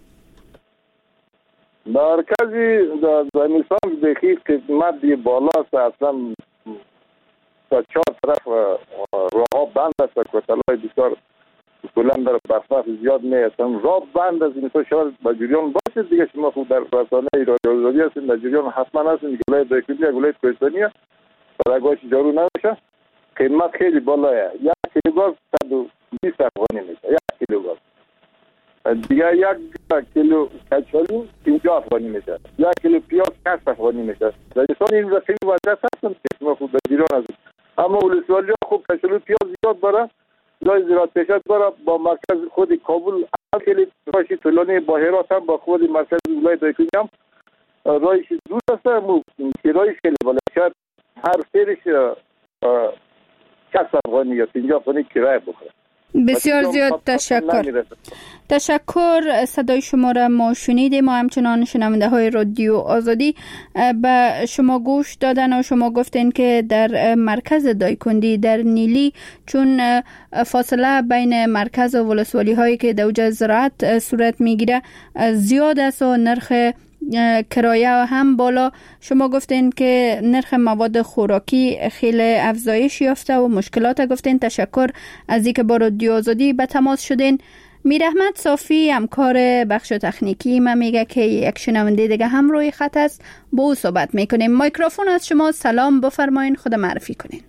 مرکز زمستان بخیر خدمت دی بالا است، اصلا تا چهار طرف راه بند است، کوتلای بسیار کلان در برفاف زیاد نیستن، راه بند است. مثلا شما با جریان باشید دیگه، شما خود در رسانه رادیو آزادی هستید، در جریان حتما هستید. گلای دایکندی گلای کوهستانیه، برای جارو نمیشه، قیمت خیلی بالاه. یک کیلو صد و بیست افغانی میشه یک کیلو گاز. دیگه یک کیلو کچالو پنجاه افغانی میشه، یک کیلو پیاز شصت افغانی میشه. در مثال این رقم وضعیت هستن که شما خود در جریان هستید. اما ولسوالی خوب کچالو پیاز زیاد برای جای زراعت پیشت برای با مرکز خود کابل خیلی رایشی طولانی با هرات هم با خود مرکز ولایت دایکندی هم رایشی دور است. مو کرایش خیلی بالا، شاید هر سیرش شصت افغانی یا پنجاه افغانی کرایه بخوره. بسیار زیاد تشکر. تشکر. صدای شما را ما شنیدیم. ما همچنان شنونده های رادیو آزادی به شما گوش دادن و شما گفتین که در مرکز دایکندی در نیلی چون فاصله بین مرکز و ولسوالی هایی که در اوج زراعت صورت میگیره زیاد است و نرخ کرایه هم بالا، شما گفتین که نرخ مواد خوراکی خیلی افزایش یافته و مشکلات گفتین. تشکر از اینکه با رادیو آزادی به تماس شدین. میر احمد صافی همکار بخش تکنیکی ما میگه که یک شنونده دیگه هم روی خط است، با او صحبت میکنیم. میکروفون از شما، سلام، بفرمایین، خود معرفی کنین.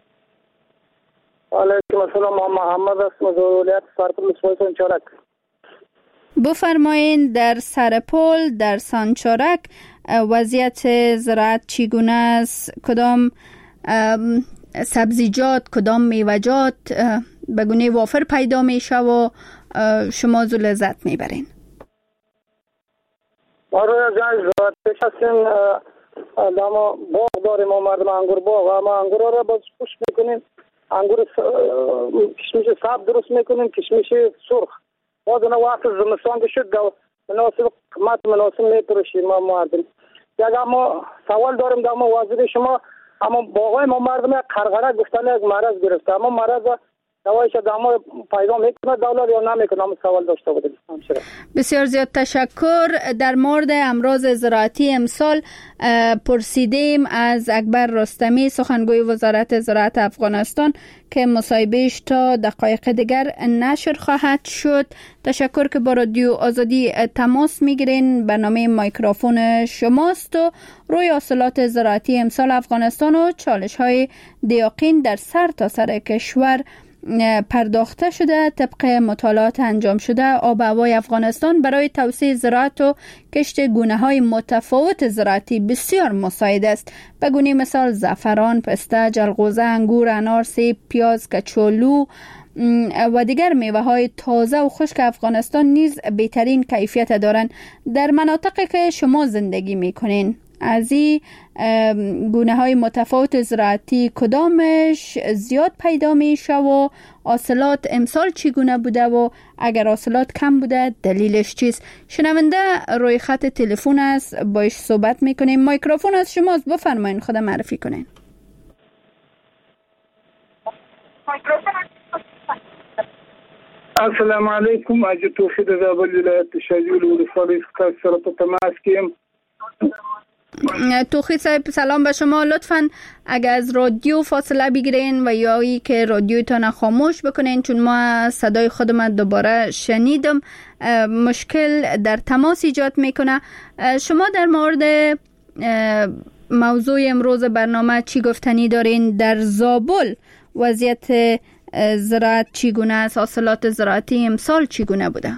علیکم السلام، محمد هستم از ولایت سرپل سانچارک. بفرمایین در سرپل در سانچارک وضعیت زراعت چگونه است؟ کدام سبزیجات، کدام میوه‌جات به گونه وافر پیدا میشه و شما زو لذت میبرین؟ ما روی جای زراعت پیش هستیم، داما باغ داریم و مردم انگور باغ، اما انگور را باز پوش میکنیم. انگور کشمش ساب درست میکنیم، کشمش سرخ. باز اونا وقت زمستان که شد مناسب قیمت مناسب میپروشیم ما مردم. یک اما سوال دارم در ما وزیر شما، اما باغای ما مردم قرقره گفتن یک مرض گرفته، اما مرض دوایش در ما پیدا میکنه دولت یا نمیکنه؟ اما سوال داشته بودیم. بسیار زیاد تشکر. در مورد امراض زراعتی امسال پرسیدیم از اکبر رستمی، سخنگوی وزارت زراعت افغانستان، که مصاحبهش تا دقایق دیگر نشر خواهد شد. تشکر که با رادیو آزادی تماس میگیرین. برنامه میکروفون شماست و روی حاصلات زراعتی امسال افغانستان و چالش های دیاقین در سر تا سر کشور پرداخته شده. طبق مطالعات انجام شده، آب و هوای افغانستان برای توسعه زراعت و کشت گونه های متفاوت زراعتی بسیار مساعد است. به گونه مثال زعفران، پسته، جلغوزه، انگور، انار، سیب، پیاز، کچالو و دیگر میوه های تازه و خشک افغانستان نیز بهترین کیفیت دارند. در مناطقی که شما زندگی میکنین، از این گونه های متفاوت زراعتی کدامش زیاد پیدا میشه و حاصلات امسال چگونه بوده و اگر حاصلات کم بوده دلیلش چیست؟ شنونده روی خط تلفن است، باش صحبت میکنیم. میکروفون از شماست، بفرمایید، خود معرفی کنین. السلام علیکم. اجازه توفید از اول ولایت شجول ولسوالی سره په تماس کیم. توخی صاحب سلام به شما. لطفاً اگر از رادیو فاصله بگیرین و یا ای که رادیوتان خاموش بکنین، چون ما صدای خودم دوباره شنیدم، مشکل در تماس ایجاد میکنه. شما در مورد موضوع امروز برنامه چی گفتنی دارین؟ در زابل وضعیت زراعت چگونه است؟ حاصلات زراعتی امسال چگونه بوده؟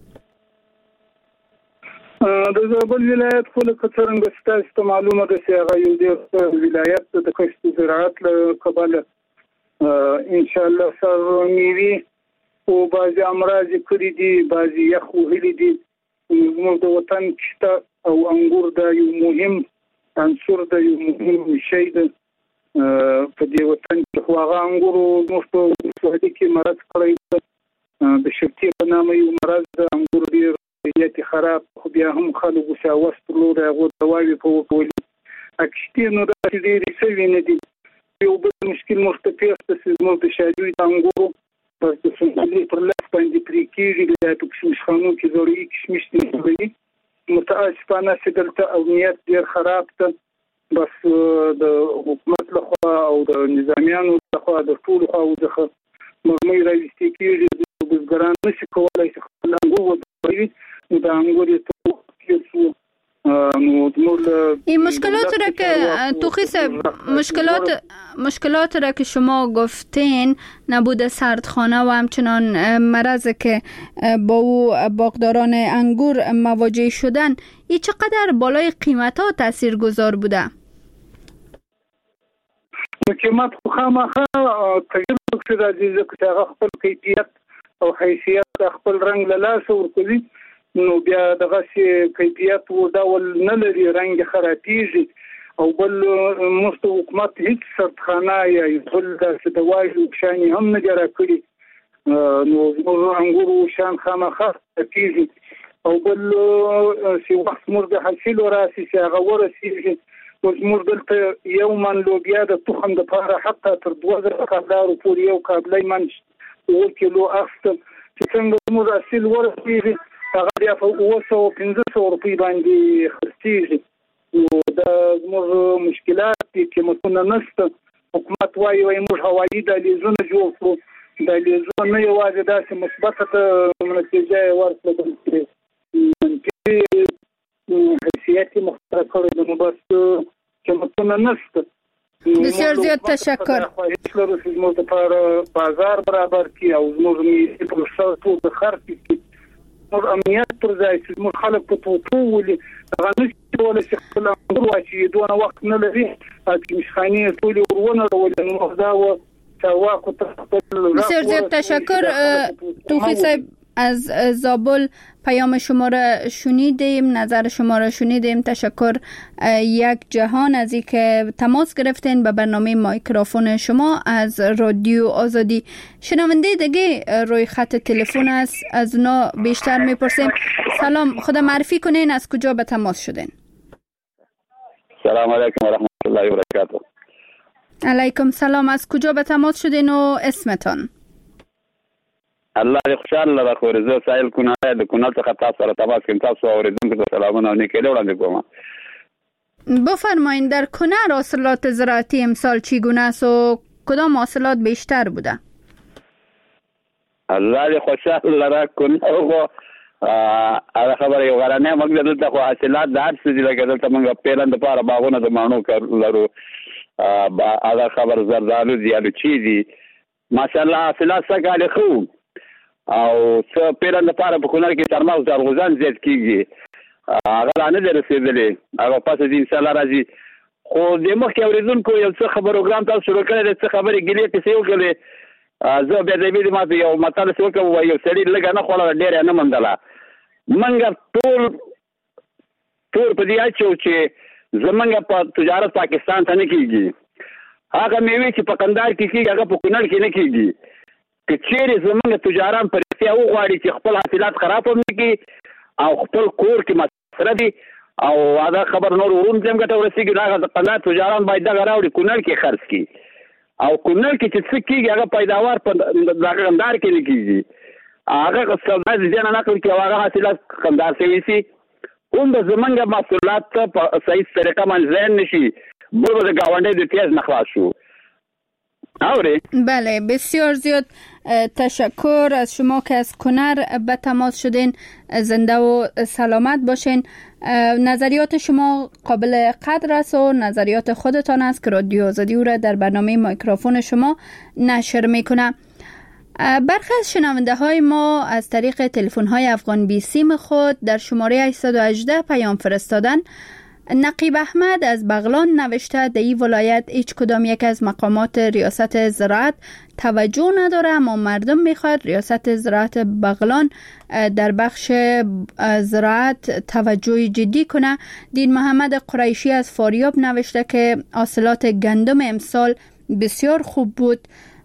د زابل ولایت خو لکه څنګه ستاسو ته معلومه ده چې هغه یو ډېر ولایت د کښت زراعت له کبله ان شاء الله سره میوي او بعضې امراض کړي دي، بعضې یخ وهلي دي. زموږ د وطن کښت او انګور دا یو مهم عنصر ده، یو مهم شی ده په دې وطن کې. خو هغه انګورو زموږ په ولایت کې مرض کړی ده د شرطي په نامه یو مرض د انګور ډیر طبیعت خراب خو بیا هم خلکو شاوست پرلود هغه دواوی په وکول اکشتي نو د ډیرې سوي نه دي یو بل مشکل مختلف د سیزمو د شاجوی د انګورو پس د سنتي پر لاس باندې پرې کېږي د کشمش خانو کې ضروري کشمش دي متاسفانه چې دلته امنیت ډیر خراب ده بس د حکومت لخوا او د نظامیانو لخوا د ټول خوا ځخه مې راوستي کېږي د بزګران نشي کولای چې خپل انګور وبوي د انګور ته کېږي این مشکلات را که توخی صاحب مشکلات مشکلات را که شما گفتین نبود سردخانه و همچنان مرض که با او باغداران انگور مواجه شدن این چقدر بالای قیمت ها تأثیر گذار بوده؟ قیمت خامخا تجربه شده عزیزه که خپل کیفیت او حیثیت خپل رنگ للاس ورکوي نو بیا دغه کیفیت و ډول نه لري رنګ خرابېږي او بل مست حکومت هیڅ سرخانه یا بل د دوایي شانې هم نه جوړ کړي نو زموږ انګورو شان خامخا کېږي او بل چې وخت موږ د حاصل راسي چې هغه ورسېږي او زموږ دلته یو من لوبیا د تخم د پاره حتی تر دوه زره کارډارو پورې یو قابلې من یو کیلو اخته چې څنګه موږ حاصل ورسېږي هغه بیا په اوه سوه پنځه سوه روپۍ باندې خرڅېږي نو دا زموږ مشکلات دي قیمتونه نشته حکومت وایي وایي موږ هوایي دهلیزونه جوړ کړو دهلیزونه نه یوازې داسې مثبته ته نتیجه یې ورکړه بلکې منفي حیثیت یې مختاره کړی ده نو بس قیمتونه نشته بسیار زیاد تشکر خواهش لرو چې زموږ دپاره بازار برابر کړي او زموږ ملي پروسه ټول د خرڅ کړي موږ امنیت پر ځای چې موږ خلک په توپو ولي هغه نشي کولی چې خپل انګور واچوي دونه وخت نه لري کشمشخانې یې ټولې ور ونړولې نو دا و چارواکو ته خپل بسیار زیاد تشکر توخی صاحب از زابل پیام شما را شنیدیم، نظر شما را شنیدیم. تشکر یک جهان از اینکه تماس گرفتین به برنامه مایکروفون شما از رادیو آزادی. شنونده دیگه روی خط تلفن است، از اونا بیشتر میپرسیم. سلام، خود معرفی کنین، از کجا به تماس شدین؟ سلام علیکم و رحمت الله و برکاته. علیکم سلام، از کجا به تماس شدین و اسمتان؟ الله دې خوشاله را خو زه سائل کنه د کونړ څخه تاسو سره تماس کوم. تاسو اوریدونکو ته سلامونه او نیکي وړاندې کوم. بفرمایید در کنړ حاصلات زراعتی امسال چگونه است و کدام حاصلات بیشتر بوده؟ الله دې خوشاله را کنه او هغه خبره یو غرانه موږ دلته خو حاصلات د هر څه دي لکه دلته موږ پیلن د پاره باغونه د مانو کار لرو هغه خبر زردالو دي الوچي دي ماشاءالله حاصلات څنګه خو او څه پیران لپاره په کونړ کې ترماز د ارغوزان زیات کیږي هغه نه درسېدلې هغه پاسه دي ان شاء الله راځي خو د مخ کې اوریدونکو یو څه خبروګرام تاسو شروع کړی د څه خبرې ګلې کې څه وکړي زه به دې ما ته یو مطلب څه وکړم یو سړی لګا نه خوړل ډېر نه مندله منګ ټول ټول په دې اچو چې زمونږ په تجارت پاکستان ته نه کیږي هغه میوه چې په کندهار کې کیږي هغه په کونړ کې نه کیږي که چیرې زمونږ تجاران پر رښتیا وغواړي چې خپل حاصلات خراب هم نه کړي او خپل کور کې مسره دي او دا خبر نور ورون ته هم ګټه ورسېږي نو هغه د کندهار تجاران باید دغه راوړي کونړ کې خرڅ کړي او کونړ کې چې څه کېږي هغه پیداوار په دغه کندهار کې نه کېږي هغه سودا دې نه نقل کړي هغه حاصلات کندهار ته ویسي هم د زمونږ محصولات په صحیح طریقه منځ نشي بل به د ګاونډي د پیاز نه خلاص شو. آوری؟ بله بسیار زیاد تشکر از شما که از کنر به تماس شدین. زنده و سلامت باشین. نظریات شما قابل قدر است و نظریات خودتان است که رادیو آزادی او را در برنامه مایکروفون شما نشر میکنه. برخی از شنونده های ما از طریق تلفن های افغان بی سیم خود در شماره هشتصد و هجده پیام فرستادن. نقیب احمد از بغلان نوشته در این ولایت هیچ کدام یک از مقامات ریاست زراعت توجه نداره، اما مردم میخواد ریاست زراعت بغلان در بخش زراعت توجه جدی کنه. دین محمد قریشی از فاریاب نوشته که حاصلات گندم امسال بسیار خوب بود.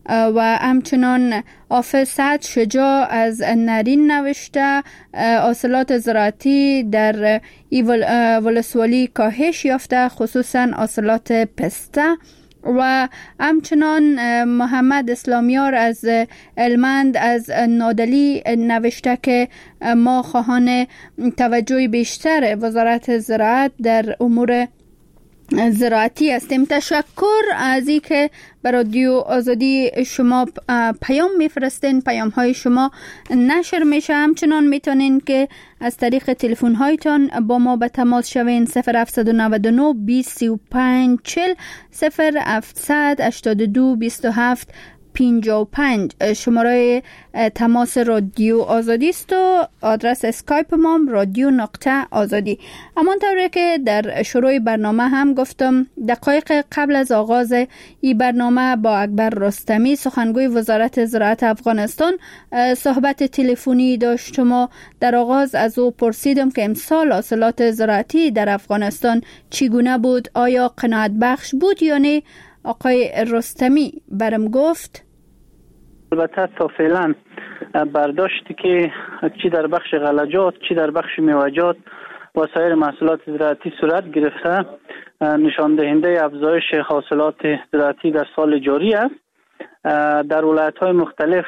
و همچنان حافظ سعد شجاع از نرین نوشته حاصلات زراعتی در ولسوالی کاهش یافته، خصوصا حاصلات پسته. و همچنان محمد اسلامیار از هلمند از نادلی نوشته که ما خواهان توجه بیشتر وزارت زراعت در امور زراعتی هستیم. تشکر از این که به رادیو آزادی شما پیام میفرستین، پیام های شما نشر میشه. همچنان میتونین که از طریق تلفن هایتان با ما به تماس شوین صفر هفت نه نه بیست سی و پنج چهل صفر هفت هشت دو بیست و هفت پنجاه و پنج شماره تماس رادیو آزادی است و آدرس اسکایپ ما رادیو نقطه آزادی. همانطوری که در شروع برنامه هم گفتم، دقایق قبل از آغاز این برنامه با اکبر رستمی سخنگوی وزارت زراعت افغانستان صحبت تلفنی داشتم و در آغاز از او پرسیدم که امسال حاصلات زراعتی در افغانستان چگونه بود، آیا قناعت بخش بود یا نه؟ آقای رستمی برم گفت البته تا فعلا برداشتی که چی در بخش غلجات چی در بخش میوه‌جات و سایر محصولات زراعتی صورت گرفته نشان دهنده افزایش حاصلات زراعتی در سال جاری است. در ولایت‌های مختلف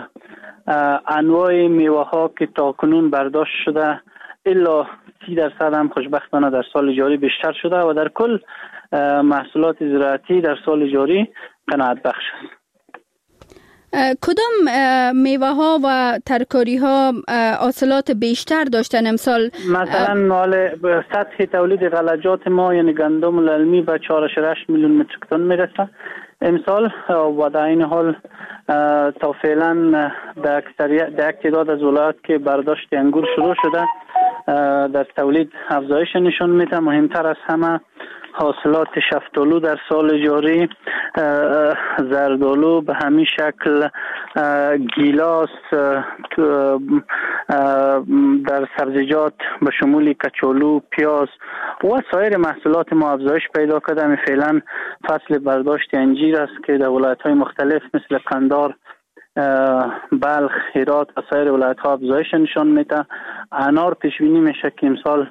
انواع میوه‌ها که تاکنون برداشت شده الا سی درصد هم خوشبختانه در سال جاری بیشتر شده و در کل محصولات زراعتی در سال جاری قناعت بخش است. کدام میوه ها و ترکاری ها حاصلات بیشتر داشتن امسال؟ مثلا مال سطح تولید غلجات ما یعنی گندم و للمی به چهار و هشت میلیون متریک تن میرسه امسال و در این حال تا فعلا در اکثریت در تعداد از ولایات که برداشت انگور شروع شده در تولید افزایش نشان میده. مهمتر از همه حاصلات شفتالو در سال جاری، زردالو به همین شکل، گیلاس در سبزیجات به شمول کچالو، پیاز و سایر محصولات ما افزایش پیدا کرده. فعلا فصل برداشت انجیر است که در ولایت‌های مختلف مثل قندهار، بلخ، هرات و سایر ولایت‌ها افزایش نشان میده. انار پیش بینی میشه که امسال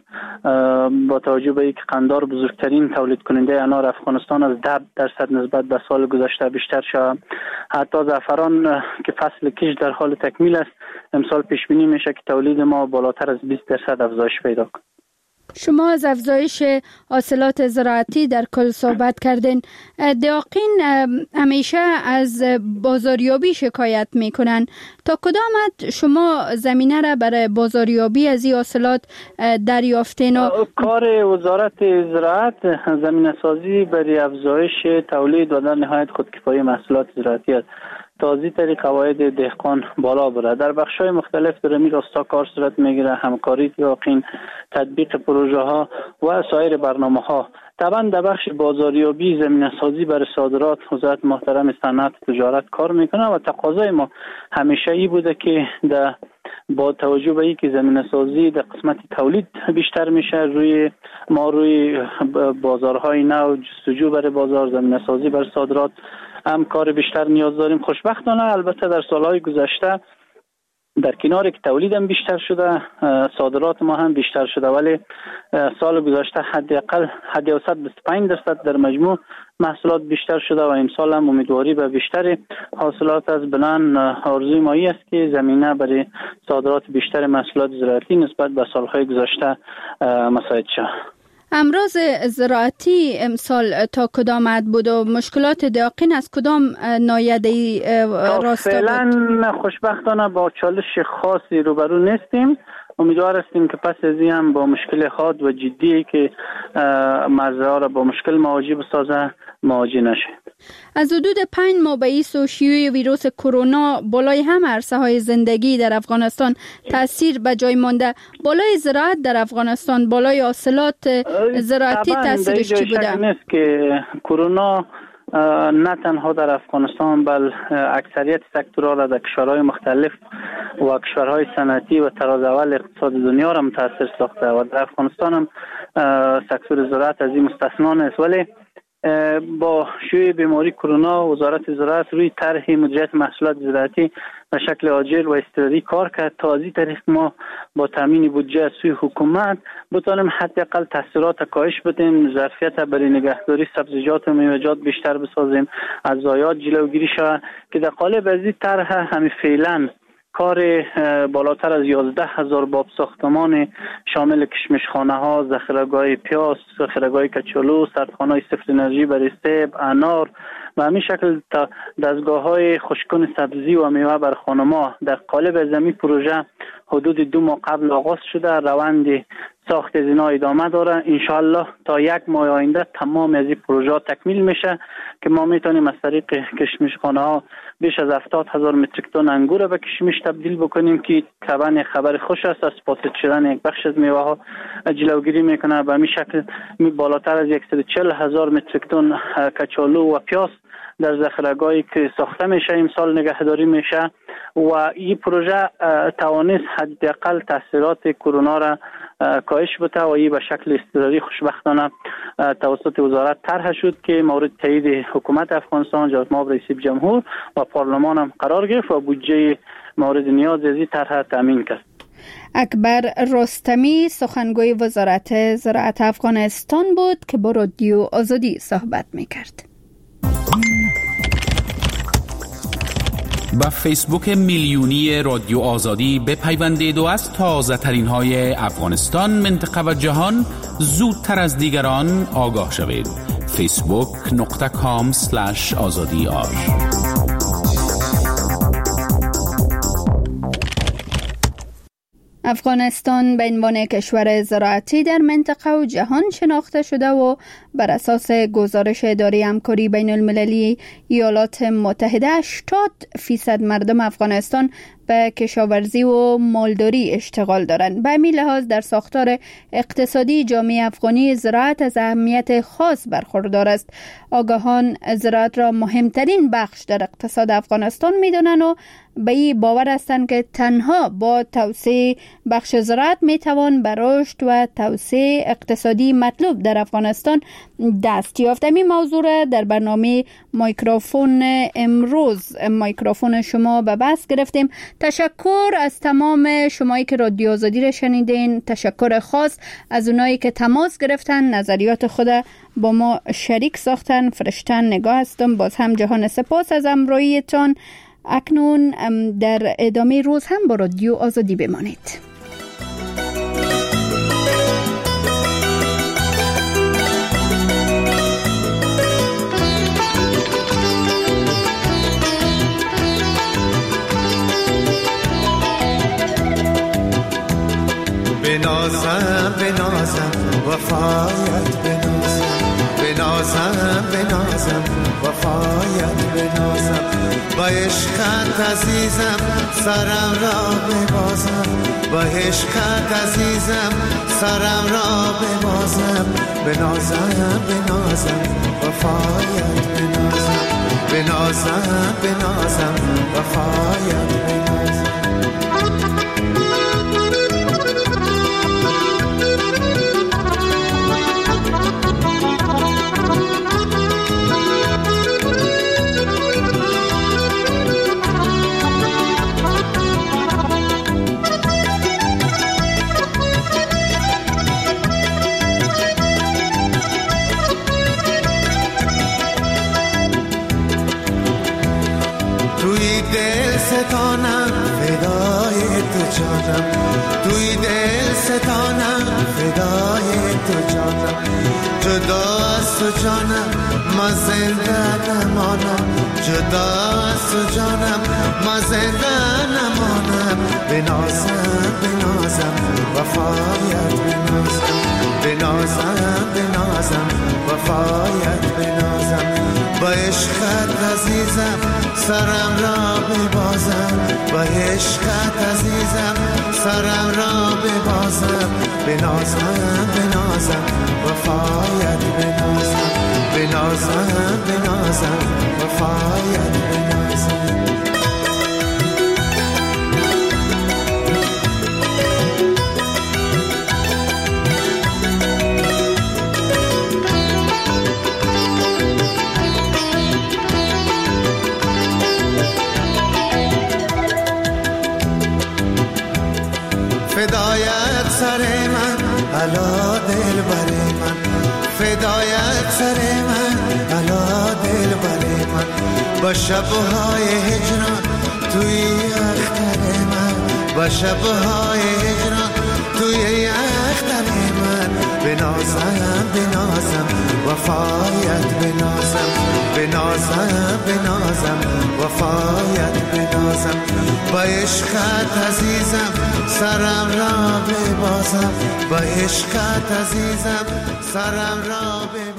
با توجه به اینکه قندهار بزرگترین تولید کننده انار افغانستان از ده درصد نسبت به سال گذشته بیشتر شود. حتی زعفران که فصل کش در حال تکمیل است امسال پیش بینی میشه که تولید ما بالاتر از بیست درصد افزایش پیدا کنه. شما از افزایش حاصلات زراعتی در کل صحبت کردین. دهقین همیشه از بازاریابی شکایت میکنن. تا کدام حد شما زمینه را برای بازاریابی از این حاصلات دریافتین؟ و کار وزارت زراعت زمینه سازی برای افزایش تولید و در نهایت خودکفایی محصولات زراعتی است. تازی طریق قواعد دهقان بالا بره. در بخش‌های مختلف در می راستا کار صورت میگیره، همکاری یقین، تطبیق پروژه ها و سایر برنامه ها. طبعا در بخش بازاریابی زمینه سازی برای صادرات وزارت محترم صنعت تجارت کار میکنه و تقاضای ما همیشه ای بوده که در با توجه به اینکه زمینه سازی در قسمت تولید بیشتر میشه، روی ما روی بازارهای نو جستجو برای بازار، زمینه سازی برای صادرات هم کار بیشتر نیاز داریم. خوشبختانه البته در سالهای گذشته در کنار که تولید هم بیشتر شده صادرات ما هم بیشتر شده، ولی سال گذشته حداقل حد اوسط بیست و پنج درصد در مجموع محصولات بیشتر شده و امسال هم امیدواری به بیشتر حاصلات از بلند آرزوی ما است که زمینه برای صادرات بیشتر محصولات زراعتی نسبت به سالهای گذشته مساعد شود. امراض زراعتی امسال تا کدام حد بود و مشکلات دهقین از کدام ناحیه راستا بود؟ فعلا خوشبختانه با چالش خاصی روبرو نیستیم. امیدوار هستیم که پس از این هم با مشکل حاد و جدی که مزرعه را با مشکل مواجه بسازه مواجه نشه. از حدود پنج ماه به این سو شیوع ویروس کرونا بالای هم عرصه های زندگی در افغانستان تاثیر به جای مانده. بالای زراعت در افغانستان، بالای حاصلات زراعتی تاثیرش چی بوده؟ نیست که کرونا نه تنها در افغانستان بل اکثریت سکتورها را در کشورهای مختلف و کشورهای صنعتی و تراز اول اقتصاد دنیا را متاثر ساخته و در افغانستان هم سکتور زراعت از این مستثنا نیست، ولی با شیوع بیماری کرونا وزارت زراعت روی طرح مدیریت محصولات زراعتی به شکل عاجل و اضطراری کار کرد تا از این طریق ما با تامین بودجه از سوی حکومت بتانیم حداقل تاثیرات کاهش بدیم، ظرفیت برای نگهداری سبزیجات و میوه‌جات بیشتر بسازیم، از ضایعات جلوگیری شود که در قالب از این طرح همین فعلا کار بالاتر از یازده هزار باب ساختمان شامل کشمشخانه ها، ذخیره‌گاه پیاز، ذخیره‌گاه کچالو، سردخانه های صفر انرژی برای سیب، انار و همین شکل دستگاه های خشککن سبزی و میوه بر خانم‌ها در قالب از این پروژه حدود دو ماه قبل آغاز شده. روند ساخت از اینا ادامه داره. انشاءالله تا یک ماه آینده تمام از این پروژه تکمیل میشه که ما میتونیم از طریق کشمشخانه ها بیش از هفتاد هزار متریک تن انگور به کشمش تبدیل بکنیم که طبعا خبر خوش است. از فاسد شدن یک بخش از میوه ها جلوگیری میکنه. به همین شکل بالاتر از صد و چهل هزار متریک تن کچالو و پیاز در ذخیره‌گاهی که ساخته میشه امسال نگهداری میشه و این پروژه توانست حداقل تاثیرات کرونا را کاهش بده و این به شکل اضطراری خوشبختانه توسط وزارت طرح شد که مورد تایید حکومت افغانستان، جناب رئیس جمهور و پارلمان هم قرار گرفت و بودجه مورد نیاز از این طرح تامین کرد. اکبر رستمی سخنگوی وزارت زراعت افغانستان بود که با رادیو آزادی صحبت میکرد. با فیسبوک میلیونی رادیو آزادی بپیوندید و از تازه ترین های افغانستان، منطقه و جهان زودتر از دیگران آگاه شوید. فیسبوک نقطه کام سلش آزادی آر. افغانستان به عنوان کشور زراعتی در منطقه و جهان شناخته شده و بر اساس گزارش اداره همکاری بین المللی ایالات متحده هشتاد فیصد مردم افغانستان به کشاورزی و مالداری اشتغال دارند. به همین لحاظ در ساختار اقتصادی جامعه افغانی زراعت از اهمیت خاص برخوردار است. آگاهان زراعت را مهمترین بخش در اقتصاد افغانستان می‌دانند و به این باور هستند که تنها با توسعه بخش زراعت میتوان به رشد و توسعه اقتصادی مطلوب در افغانستان دست یافت. این موضوع را در برنامه مایکروفون امروز مایکروفون شما به بحث گرفتیم. تشکر از تمام شمایی که رادیو آزادی را شنیدین. تشکر خاص از اونایی که تماس گرفتن، نظریات خود با ما شریک ساختن. فرشتن نگاه هستم. باز هم جهان سپاس از همراهیتان. اکنون در ادامه روز هم با رادیو آزادی بمانید. بنازم بنازم وفایت بنازم، بنازم بنازم وفایت بنازم، با عشقت عزیزم سرم را ببازم، با عشقت عزیزم سرم را ببازم، بنازم بنازم وفایت بنازم، بنازم بنازم وفایت بنازم. ستانم فدای تو جانم، توی دل ستانم فدای تو جانم، جدا از تو جانم ما زنده نمانم، جدا از تو جانم ما زنده نمانم، بنازم بنازم وفایت بنازم، بنازم بنازم وفایت بنازم، با عشقت عزیزم سرم را ببازم، با عشقت عزیزم سرم را ببازم، بنازم بنازم وفایت بنازم، بنازم بنازم وفایت بنازم. با شبهای هجران توی اختر من، با شبهای هجران توی اختر من، بنازم بنازم وفایت بنازم، بنازم بنازم وفایت بنازم، با عشقت عزیزم سرم را ببازم، با عشقت عزیزم سرم را ببازم.